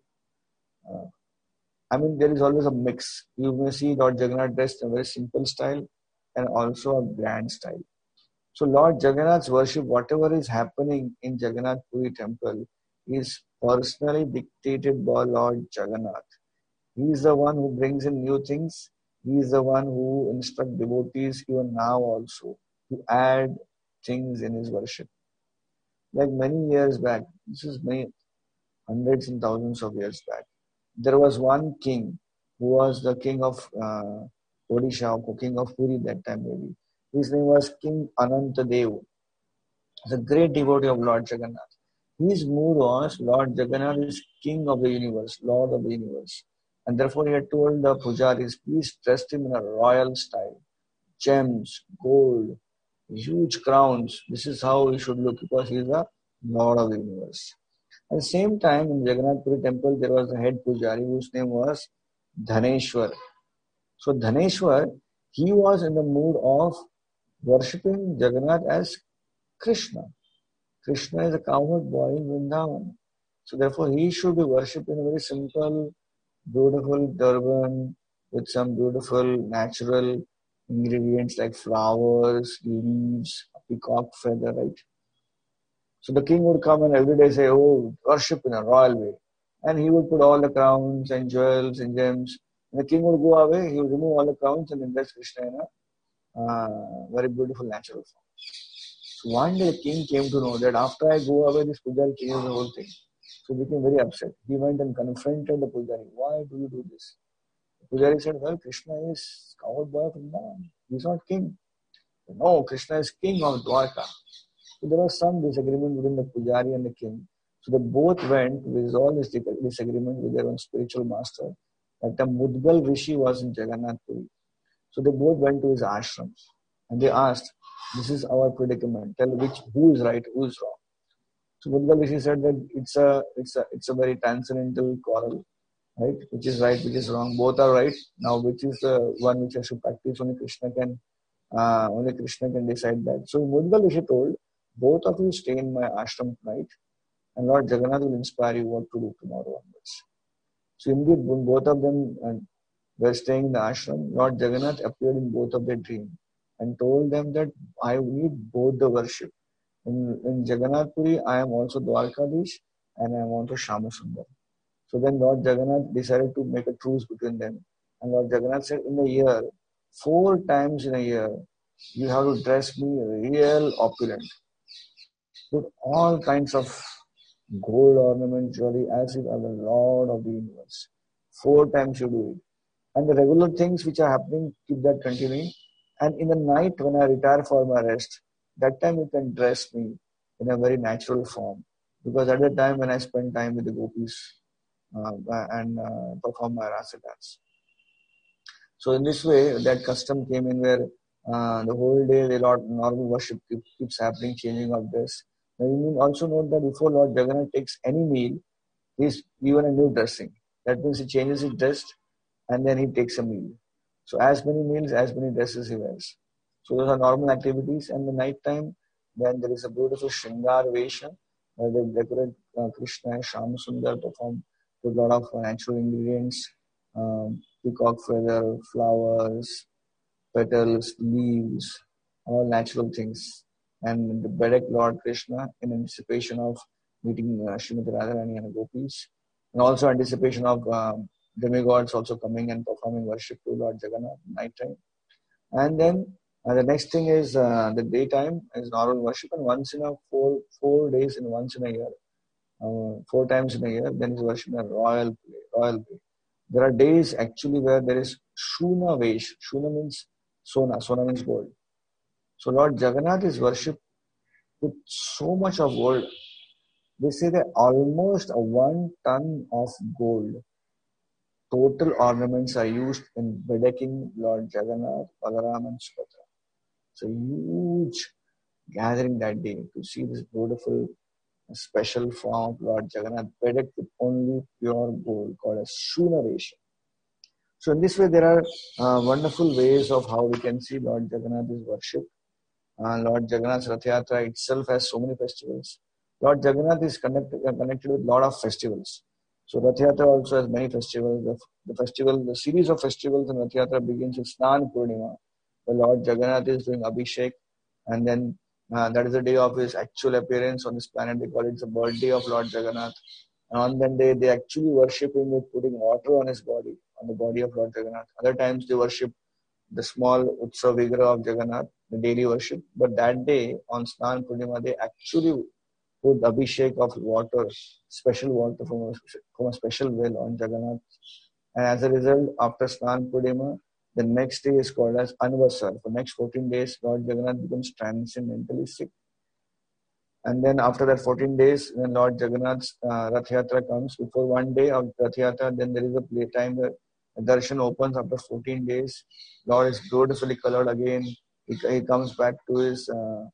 There is always a mix. You may see Lord Jagannath dressed in a very simple style and also a grand style. So Lord Jagannath's worship, whatever is happening in Jagannath Puri temple, is personally dictated by Lord Jagannath. He is the one who brings in new things. He is the one who instructs devotees even now also to add things in his worship. Like many years back, this is many hundreds and thousands of years back, there was one king who was the king of Odisha, or king of Puri that time maybe. His name was King Anantadev, the great devotee of Lord Jagannath. His mood was Lord Jagannath is king of the universe, Lord of the universe. And therefore he had told the pujaris, please dress him in a royal style. Gems, gold, huge crowns. This is how he should look because he is the Lord of the universe. At the same time, in Jagannath Puri temple, there was a head pujari whose name was Dhaneshwar. So Dhaneshwar, he was in the mood of worshipping Jagannath as Krishna. Krishna is a cowherd boy in Vrindavan. So therefore he should be worshipped in a very simple, beautiful turban with some beautiful natural ingredients like flowers, leaves, a peacock feather, right? So the king would come and every day say, oh, worship in a royal way. And he would put all the crowns and jewels and gems. And the king would go away, he would remove all the crowns and invest Krishna in a very beautiful natural form. So one day the king came to know that after I go away, this pujari changes the whole thing. So he became very upset. He went and confronted the pujari. Why do you do this? The pujari said, well, Krishna is cowherd boy from Vrindavan. He is not king. No, Krishna is king of Dwarka. So there was some disagreement between the pujari and the king. So they both went to resolve this disagreement with their own spiritual master. That time Mudgal Rishi was in Jagannath Puri. So they both went to his ashram and they asked, this is our predicament. Tell who is right, who is wrong. So Mudgal Rishi said that it's a very transcendental quarrel, right? Which is right, which is wrong. Both are right. Now which is the one which I should practice? Only Krishna can decide that. So Mudgal Rishi told, both of you stay in my ashram tonight, and Lord Jagannath will inspire you what to do tomorrow onwards. So indeed, when both of them were staying in the ashram, Lord Jagannath appeared in both of their dreams and told them that I need both the worship. In Jagannath Puri, I am also Dwarkadish and I am also Shyamasundar. So then Lord Jagannath decided to make a truce between them. And Lord Jagannath said, in a year, 4 times in a year, you have to dress me real opulent. Put all kinds of gold ornament jewelry as if I am the Lord of the universe. 4 times you do it. And the regular things which are happening, keep that continuing. And in the night when I retire for my rest, that time you can dress me in a very natural form. Because at the time when I spend time with the gopis and perform my rasa dance. So in this way, that custom came in where the whole day the normal worship keeps happening, changing of dress. Now you will also note that before Lord Jagannath takes any meal, he is given a new dressing. That means he changes his dress and then he takes a meal. So as many meals, as many dresses he wears. So those are normal activities. And the night time, then there is a beautiful Shringar Vesha, where they decorate Krishna and Shyamasundar, perform with a lot of natural ingredients, peacock feather, flowers, petals, leaves, all natural things. And the bedeck Lord Krishna in anticipation of meeting Srimati Radharani and the gopis. And also anticipation of demigods also coming and performing worship to Lord Jagannath night time. And then And the next thing is the daytime is normal worship, and once in a 4 days and once in a year, 4 times in a year, then is worship in a royal way. There are days actually where there is Shuna Vesh. Shuna means Sona. Sona means gold. So Lord Jagannath is worshipped with so much of gold. They say that almost a 1 ton of gold. Total ornaments are used in bedecking Lord Jagannath, Balaram and Subhadra. It's a huge gathering that day to see this beautiful, special form of Lord Jagannath bedecked with only pure gold called as Shunavesha. So in this way, there are wonderful ways of how we can see Lord Jagannath is worshipped. Lord Jagannath's Rath Yatra itself has so many festivals. Lord Jagannath is connected with a lot of festivals. So Rath Yatra also has many festivals. The series of festivals in Rath Yatra begins with Snan Purnima, where Lord Jagannath is doing Abhishek, and then that is the day of his actual appearance on this planet. They call it the birthday of Lord Jagannath. And on that day, they actually worship him with putting water on his body, on the body of Lord Jagannath. Other times, they worship the small Utsav Vigraha of Jagannath, the daily worship. But that day, on Snan Purnima, they actually put Abhishek of water, special water from a special well on Jagannath. And as a result, after Snan Purnima, the next day is called as Anvasar. For next 14 days, Lord Jagannath becomes transcendentally sick. And then after that 14 days, when Lord Jagannath's Rath Yatra comes, before one day of Rath Yatra, then there is a playtime where darshan opens after 14 days. Lord is beautifully colored again. He comes back to his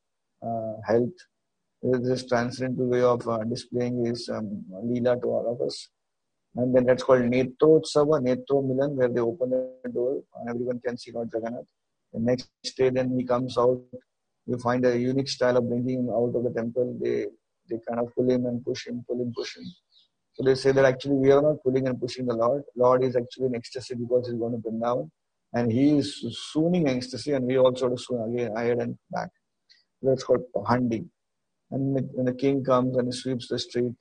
health. There is this transcendental way of displaying his Leela to all of us. And then that's called Netrotsava, Netro Milan, where they open the door and everyone can see Lord Jagannath. The next day, then he comes out. You find a unique style of bringing him out of the temple. They kind of pull him and push him, pull him, push him. So they say that actually we are not pulling and pushing the Lord. Lord is actually in ecstasy because he's going to Vrindavan. And he is swooning in ecstasy, and we also swoon again, ahead and back. That's called Pahandi. And when the king comes and he sweeps the street,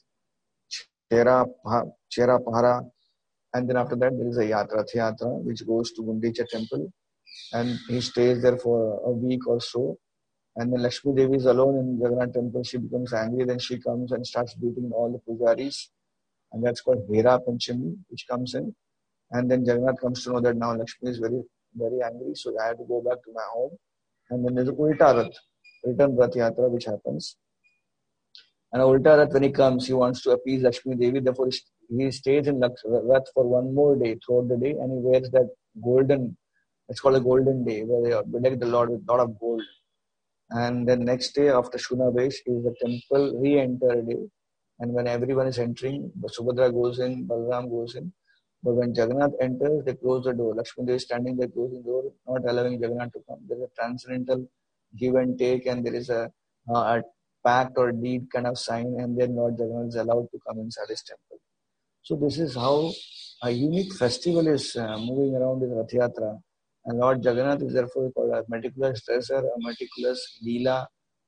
Chera Pahara, and then after that there is a Yatra, which goes to Gundicha temple, and he stays there for a week or so. And then Lakshmi Devi is alone in Jagannath temple. She becomes angry. Then she comes and starts beating all the pujaris. And that's called Hera Panchami, which comes in. And then Jagannath comes to know that now Lakshmi is very, very angry. So I have to go back to my home. And then there's Ulta Rath, return Rath Yatra, which happens. And Ulta Rath, when he comes, he wants to appease Lakshmi Devi. Therefore, he stays in Rath for one more day throughout the day. And he wears that golden, it's called a golden day, where they bedeck the Lord with a lot of gold. And then next day after Shunavesh is the temple re-enter day. And when everyone is entering, Subhadra goes in, Balaram goes in. But when Jagannath enters, they close the door. Lakshmi Devi is standing there, closing the door, not allowing Jagannath to come. There is a transcendental give and take, and there is a pact or deed kind of sign, and then Lord Jagannath is allowed to come inside his temple. So this is how a unique festival is moving around in Rath Yatra. And Lord Jagannath is therefore called a meticulous dresser, a meticulous leela,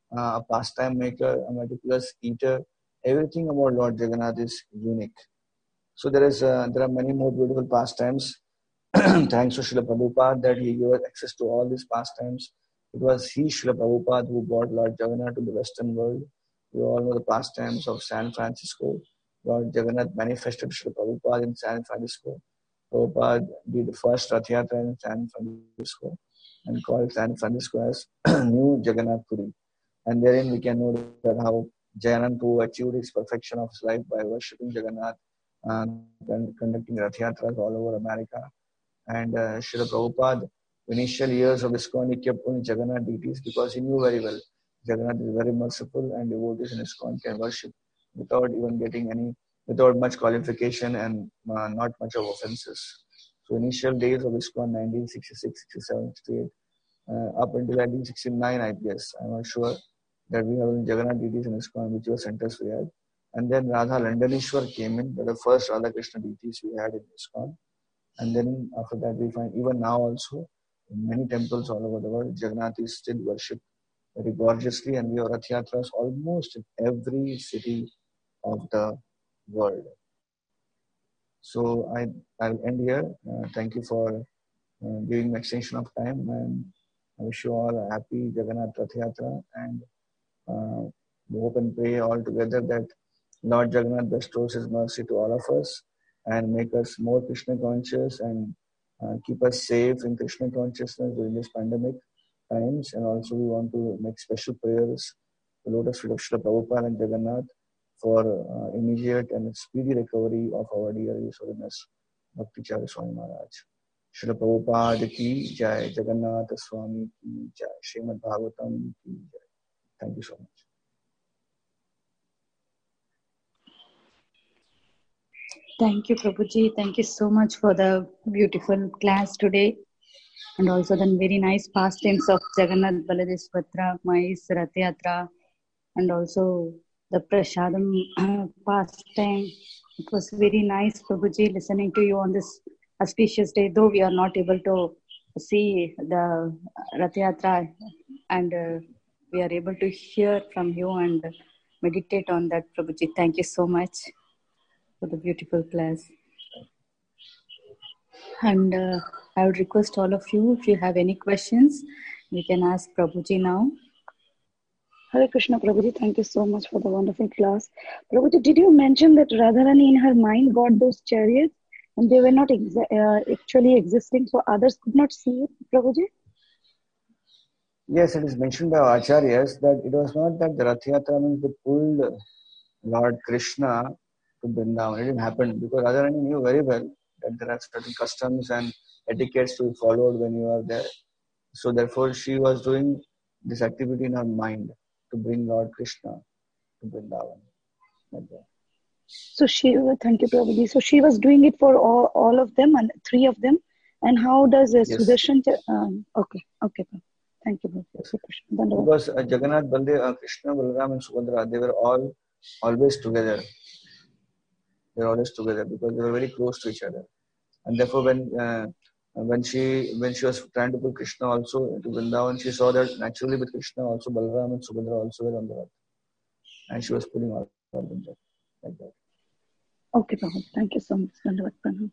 a pastime maker, a meticulous eater. Everything about Lord Jagannath is unique. So there are many more beautiful pastimes. Thanks to Srila Prabhupada that he gave us access to all these pastimes. It was he, Srila Prabhupada, who brought Lord Jagannath to the Western world. We all know the pastimes of San Francisco. Lord Jagannath manifested Srila Prabhupada in San Francisco. Prabhupada did the first Rath Yatra in San Francisco and called San Francisco as New Jagannath Puri. And therein we can know that how Jayanant Prabhu achieved his perfection of his life by worshipping Jagannath and conducting Rath Yatras all over America. And Srila Prabhupada, initial years of ISKCON, he kept only Jagannath deities because he knew very well Jagannath is very merciful and devotees in ISKCON can worship without even without much qualification and not much of offenses. So initial days of ISKCON, 1966, 67, 68, up until 1969, I guess, I'm not sure, that we have Jagannath deities in ISKCON, which was centers we had. And then Radha Landaneshwar came in, the first Radha Krishna deities we had in ISKCON. And then after that, we find even now also, in many temples all over the world, Jagannath is still worshipped very gorgeously, and we have Rath Yatras almost in every city of the world. So I'll end here. Thank you for giving me extension of time, and I wish you all a happy Jagannath Rath Yatra, and we hope and pray all together that Lord Jagannath bestows His mercy to all of us and make us more Krishna conscious and keep us safe in Krishna consciousness during this pandemic times. And also we want to make special prayers to Lotus feet of Srila Prabhupada and Jagannath for immediate and speedy recovery of our dear His Holiness Bhakti Chari Swami Maharaj. Srila Prabhupada ki jai, Jagannath Swami ki jai, Srimad Bhagavatam ki jai. Thank you so much. Thank you, Prabhuji. Thank you so much for the beautiful class today, and also the very nice pastimes of Jagannath Baladev Subhadra, Mais, Rath Yatra, and also the Prasadam pastime. It was very nice, Prabhuji, listening to you on this auspicious day, though we are not able to see the Rath Yatra, and we are able to hear from you and meditate on that, Prabhuji. Thank you so much for the beautiful class. And I would request all of you, if you have any questions, we can ask Prabhuji now. Hare Krishna, Prabhuji. Thank you so much for the wonderful class. Prabhuji, did you mention that Radharani in her mind got those chariots and they were not actually existing, so others could not see it, Prabhuji? Yes, it is mentioned by Acharyas that it was not that the Rath Yatra means they pulled Lord Krishna to Vrindavan. It didn't happen because Radharani knew very well that there are certain customs and etiquettes to be followed when you are there. So therefore she was doing this activity in her mind to bring Lord Krishna to Vrindavan. Like that. So thank you, Prabhuji. So she was doing it for all of them, and three of them. And how does Sudarshan? Okay. Thank you, Prabhuji. Because Jagannath, Baldev, Krishna, Balaram, and Subhadra, they were always together. They were always together because they were very close to each other. And therefore, when she was trying to put Krishna also to Vrindavan, she saw that naturally with Krishna also Balaram and Subhadra also were on the earth, and she was putting all of them there, like that. Okay, Prabhuji. Thank you so much. Dandavat Pranam.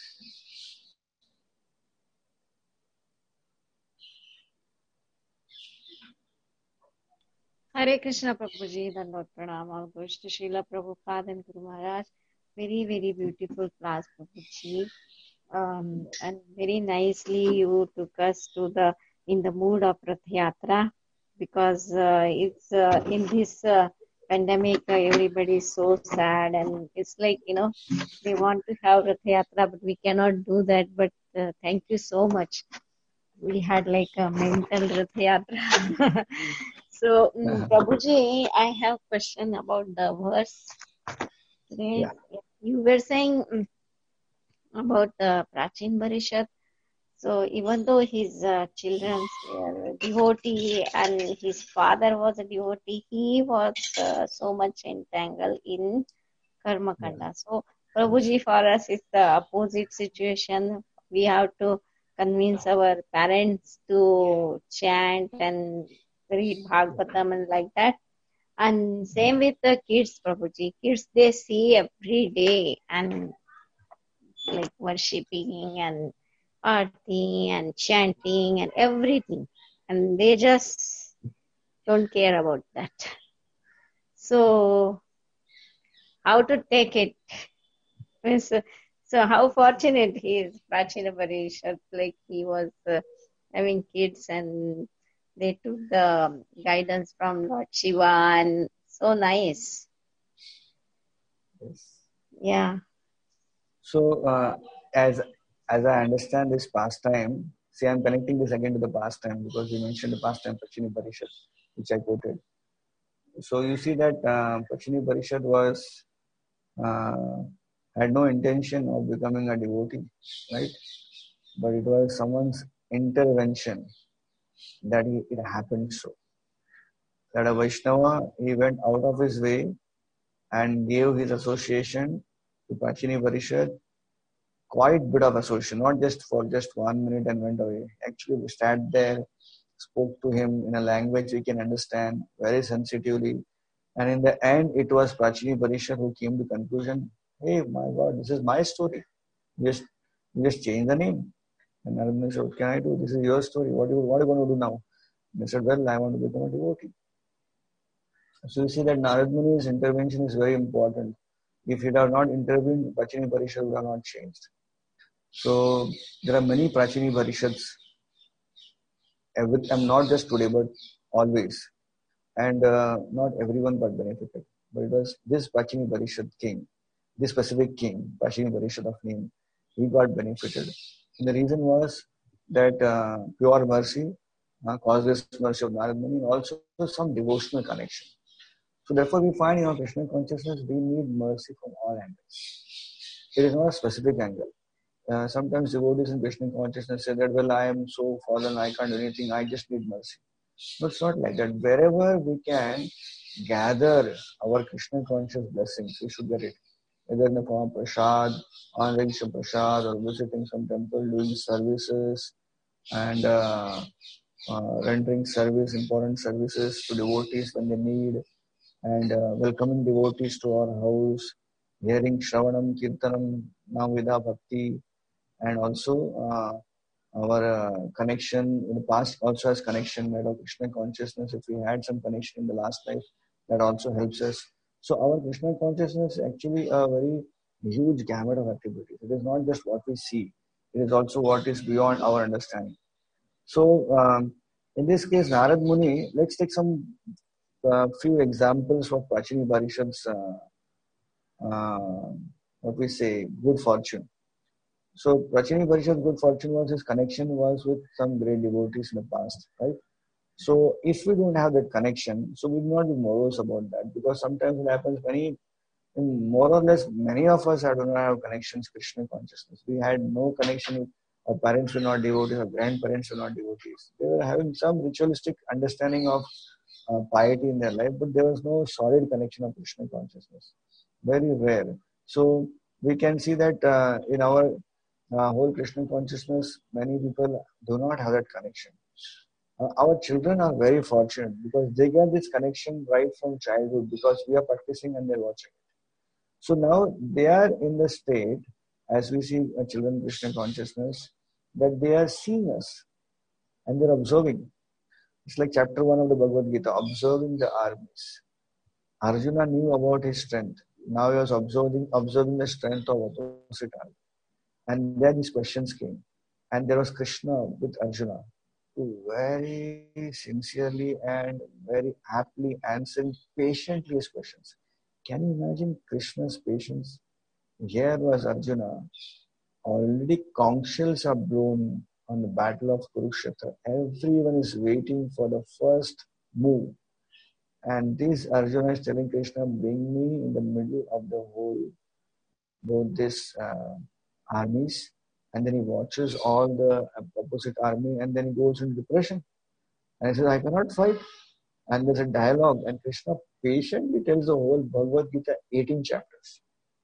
Hare Krishna, Prabhuji. Dandavat Pranam. All goes to Srila Prabhupada and Guru Maharaj. Very, very beautiful class, Prabhuji. And very nicely you took us to in the mood of Rath Yatra, because it's in this pandemic everybody is so sad, and it's like, they want to have Rath Yatra but we cannot do that. But thank you so much. We had like a mental Rath Yatra. So Prabhuji, I have a question about the verse today. Yeah. You were saying about Prachin Parishad. So even though his children were devotee and his father was a devotee, he was so much entangled in Karma Kanda. Yeah. So Prabhuji, for us it's the opposite situation. We have to convince our parents to chant and read Bhagavatam and like that. And same with the kids, Prabhuji. Kids, they see every day and like worshipping and arti and chanting and everything, and they just don't care about that. So how to take it? So how fortunate he is, Prachina Parishad, like he was having kids and they took the guidance from Lord Shiva, and so nice. Yes. Yeah. So as I understand this pastime, see, I'm connecting this again to the pastime because you mentioned the pastime Prachini Parishad, which I quoted. So you see that Prachini Parishad had no intention of becoming a devotee, right? But it was someone's intervention that it happened so. That a Vaishnava, he went out of his way and gave his association to Prachini Parishad, quite bit of association, not just for just 1 minute and went away. Actually, we sat there, spoke to him in a language we can understand very sensitively. And in the end, it was Prachini Parishad who came to the conclusion, hey, my God, this is my story. Just change the name. And Narad Muni said, what can I do? This is your story. What are you going to do now? And they said, well, I want to become a devotee. So you see that Narad Muni's intervention is very important. If he had not intervened, Prachini Parishad would have not changed. So there are many Prachini Parishads, and not just today, but always. And not everyone got benefited. But it was this Prachini Parishad king, this specific king, Prachini Parishad of name, he got benefited. And the reason was that pure mercy, causeless mercy of Narad Muni, also some devotional connection. So therefore we find in our Krishna consciousness, we need mercy from all angles. It is not a specific angle. Sometimes devotees in Krishna consciousness say that, well, I am so fallen, I can't do anything, I just need mercy. But it's not like that. Wherever we can gather our Krishna conscious blessings, we should get it. Either in the form of prasad, honoring some prasad, or visiting some temple, doing services, and rendering service, important services to devotees when they need, and welcoming devotees to our house, hearing Shravanam, Kirtanam, Namvida Bhakti, and also our connection in the past also has connection made of Krishna consciousness. If we had some connection in the last life, that also helps us. So our Krishna consciousness is actually a very huge gamut of activities. It is not just what we see. It is also what is beyond our understanding. So in this case, Narad Muni, let's take some few examples of Prachini Parishad's what we say, good fortune. So Prachini Parishad's good fortune was his connection was with some great devotees in the past, right? So if we don't have that connection, so we will not be morose about that, because sometimes it happens more or less many of us do not have connections with Krishna consciousness. We had no connection with our parents were not devotees, our grandparents were not devotees. They were having some ritualistic understanding of piety in their life, but there was no solid connection of Krishna consciousness. Very rare. So we can see that in our whole Krishna consciousness, many people do not have that connection. Our children are very fortunate because they get this connection right from childhood because we are practicing and they're watching it. So now they are in the state, as we see children Krishna consciousness, that they are seeing us and they're observing. It's like chapter 1 of the Bhagavad Gita, observing the armies. Arjuna knew about his strength. Now he was observing the strength of opposite army. And then these questions came. And there was Krishna with Arjuna, who very sincerely and very aptly answered patiently his questions. Can you imagine Krishna's patience? Here was Arjuna. Already conch shells are blown on the battle of Kurukshetra. Everyone is waiting for the first move. And this Arjuna is telling Krishna, bring me in the middle of the whole, both these armies. And then he watches all the opposite army and then he goes into depression. And he says, I cannot fight. And there's a dialogue and Krishna patiently tells the whole Bhagavad Gita 18 chapters.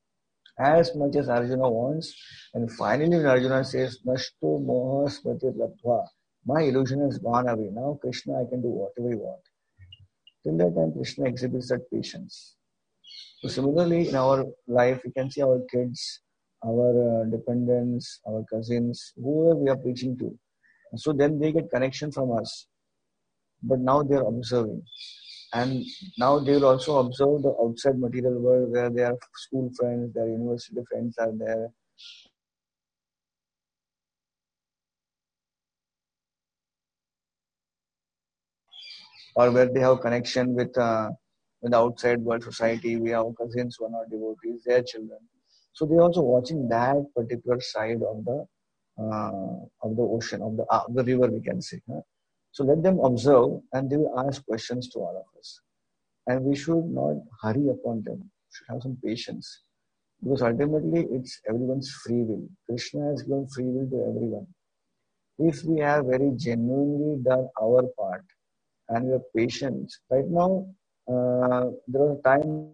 As much as Arjuna wants. And finally when Arjuna says, Nashto moha smriti labdhva, my illusion has gone away. Now Krishna, I can do whatever you want. Till that time Krishna exhibits that patience. So similarly in our life, we can see our kids, our dependents, our cousins, whoever we are preaching to. So then they get connection from us. But now they are observing. And now they will also observe the outside material world where their school friends, their university friends are there. Or where they have connection with the outside world society. We have cousins who are not devotees, their children. So they are also watching that particular side of the ocean, of the river, we can say. Huh? So let them observe and they will ask questions to all of us. And we should not hurry upon them. We should have some patience. Because ultimately it's everyone's free will. Krishna has given free will to everyone. If we have very genuinely done our part and we are patient, right now there was a time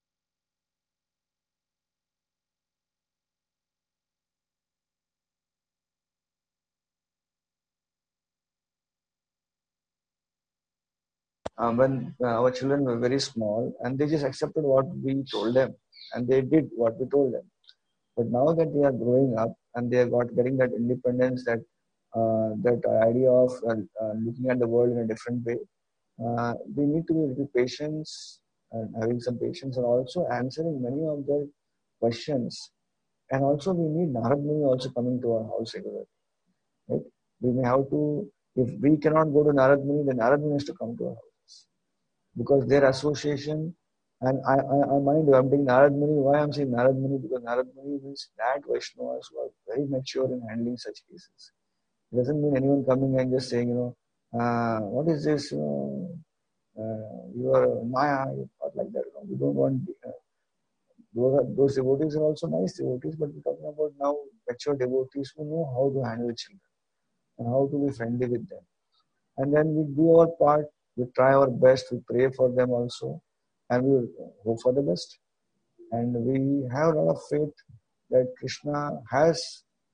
when our children were very small and they just accepted what we told them and they did what we told them. But now that they are growing up and they are getting that independence that that idea of looking at the world in a different way. We need to be a little patient and having some patience and also answering many of their questions. And also we need Narad Muni also coming to our house regularly. Right? We may have to, if we cannot go to Narad Muni, then Narad Muni has to come to our house. Because their association, and I mind you, I'm taking Narad Muni. Why I'm saying Narad Muni? Because Narad Muni means that Vaishnavas who are very mature in handling such cases. It doesn't mean anyone coming and just saying, what is this? You are Maya, or like that. We don't want. Those devotees are also nice devotees, but we're talking about now mature devotees who know how to handle children and how to be friendly with them. And then we do our part, we try our best, we pray for them also, and we hope for the best. And we have a lot of faith that Krishna has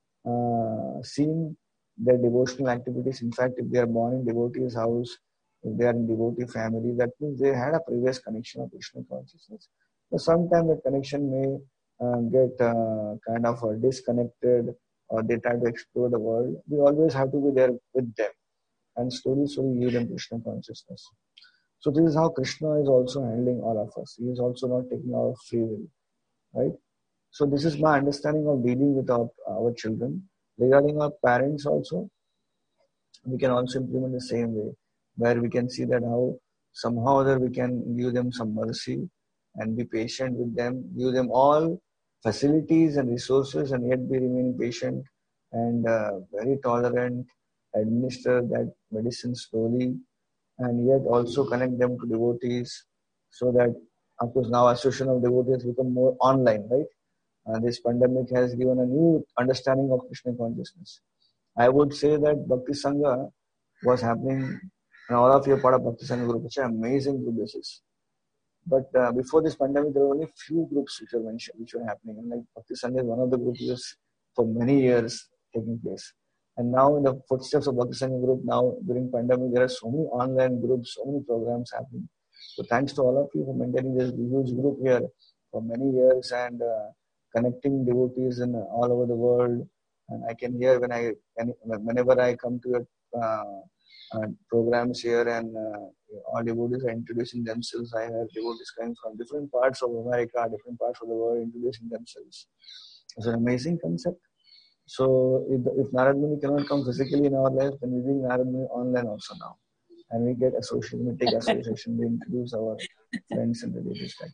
seen their devotional activities. In fact, if they are born in devotee's house, if they are in devotee family, that means they had a previous connection of Krishna consciousness. So sometimes the connection may get kind of disconnected, or they try to explore the world. We always have to be there with them and slowly give them Krishna consciousness. So this is how Krishna is also handling all of us. He is also not taking our free will, right? So this is my understanding of dealing with our children. Regarding our parents also, we can also implement the same way, where we can see that how somehow or other we can give them some mercy and be patient with them, give them all facilities and resources, and yet be remaining patient and very tolerant, administer that medicine slowly, and yet also connect them to devotees, so that, of course, now association of devotees become more online, right? This pandemic has given a new understanding of Krishna consciousness. I would say that Bhakti Sangha was happening, and all of you are part of Bhakti Sangha group, which are amazing group basis. But before this pandemic, there were only few groups which were mentioned, which were happening. And like Bhakti Sangha is one of the groups which was for many years taking place. And now in the footsteps of Bhakti Sangha group, now during pandemic, there are so many online groups, so many programs happening. So thanks to all of you for maintaining this huge group here for many years and connecting devotees in all over the world. And I can hear whenever I come to your programs here, and all devotees are introducing themselves. I have devotees coming from different parts of America, different parts of the world, introducing themselves. It's an amazing concept. So if Narad Muni cannot come physically in our life, then we bring Narad Muni online also now. And we get association, we take association, we introduce our friends and relatives like that.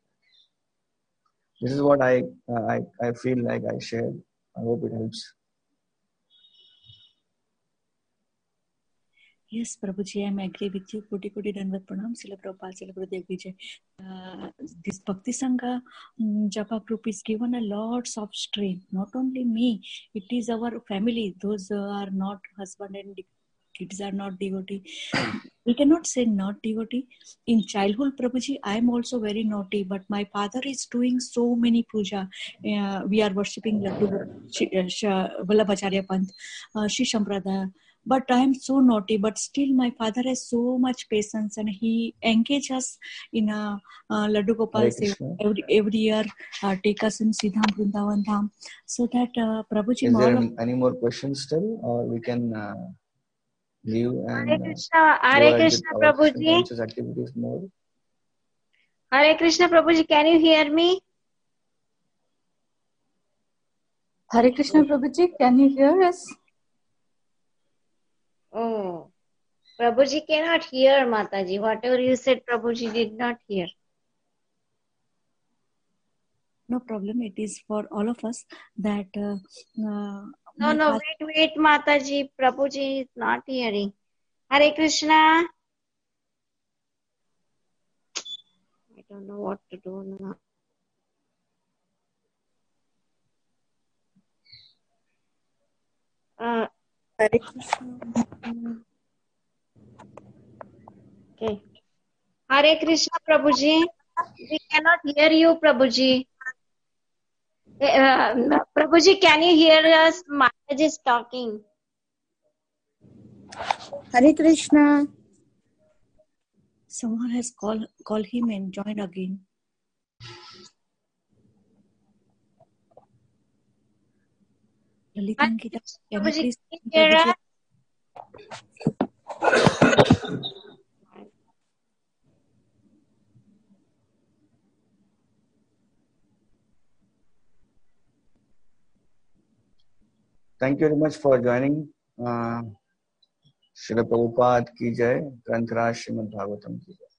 This is what I feel like I shared. I hope it helps. Yes, Prabhuji, I agree with you. Koti Dandavat Pranam, Srila Prabhupada, Srila Gurudev Vijay. This Bhakti Sangha Japa group is given a lots of strength. Not only me, it is our family. Those are not husband and kids are not devotee. We cannot say not devotee. In childhood, Prabhuji, I am also very naughty, but my father is doing so many puja. We are worshipping Laddu, Vallabhacharya Panth, Shri Sampradaya. But I am so naughty, but still my father has so much patience, and he engages us in a Laddu Gopal Seva every year, take us in Siddham Vrindavan Dham, so that Prabhuji. Is there any more questions still, or we can leave and Hare Krishna Prabhuji. Activities more? Hare Krishna Prabhuji, can you hear me? Hare Krishna Prabhuji, can you hear us? Oh, Prabhuji cannot hear, Mataji. Whatever you said, Prabhuji did not hear. No problem. It is for all of us that... wait, Mataji. Prabhuji is not hearing. Hare Krishna. I don't know what to do now. Hare Krishna. Okay. Hare Krishna, Prabhuji. We cannot hear you, Prabhuji. Prabhuji, can you hear us? Mataji is talking. Hare Krishna. Someone has call him and join again. Lalithankita, can you please... Thank you very much for joining. Srila Prabhupada ki jai, Granthiraj Srimad Bhagavatam ki jai.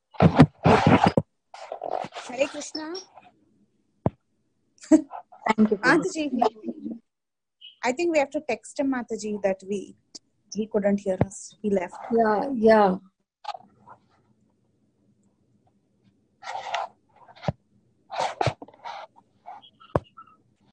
Hare Krishna. Thank you. Mataji, I think we have to text him, Mataji, that he couldn't hear us. He left. Yeah.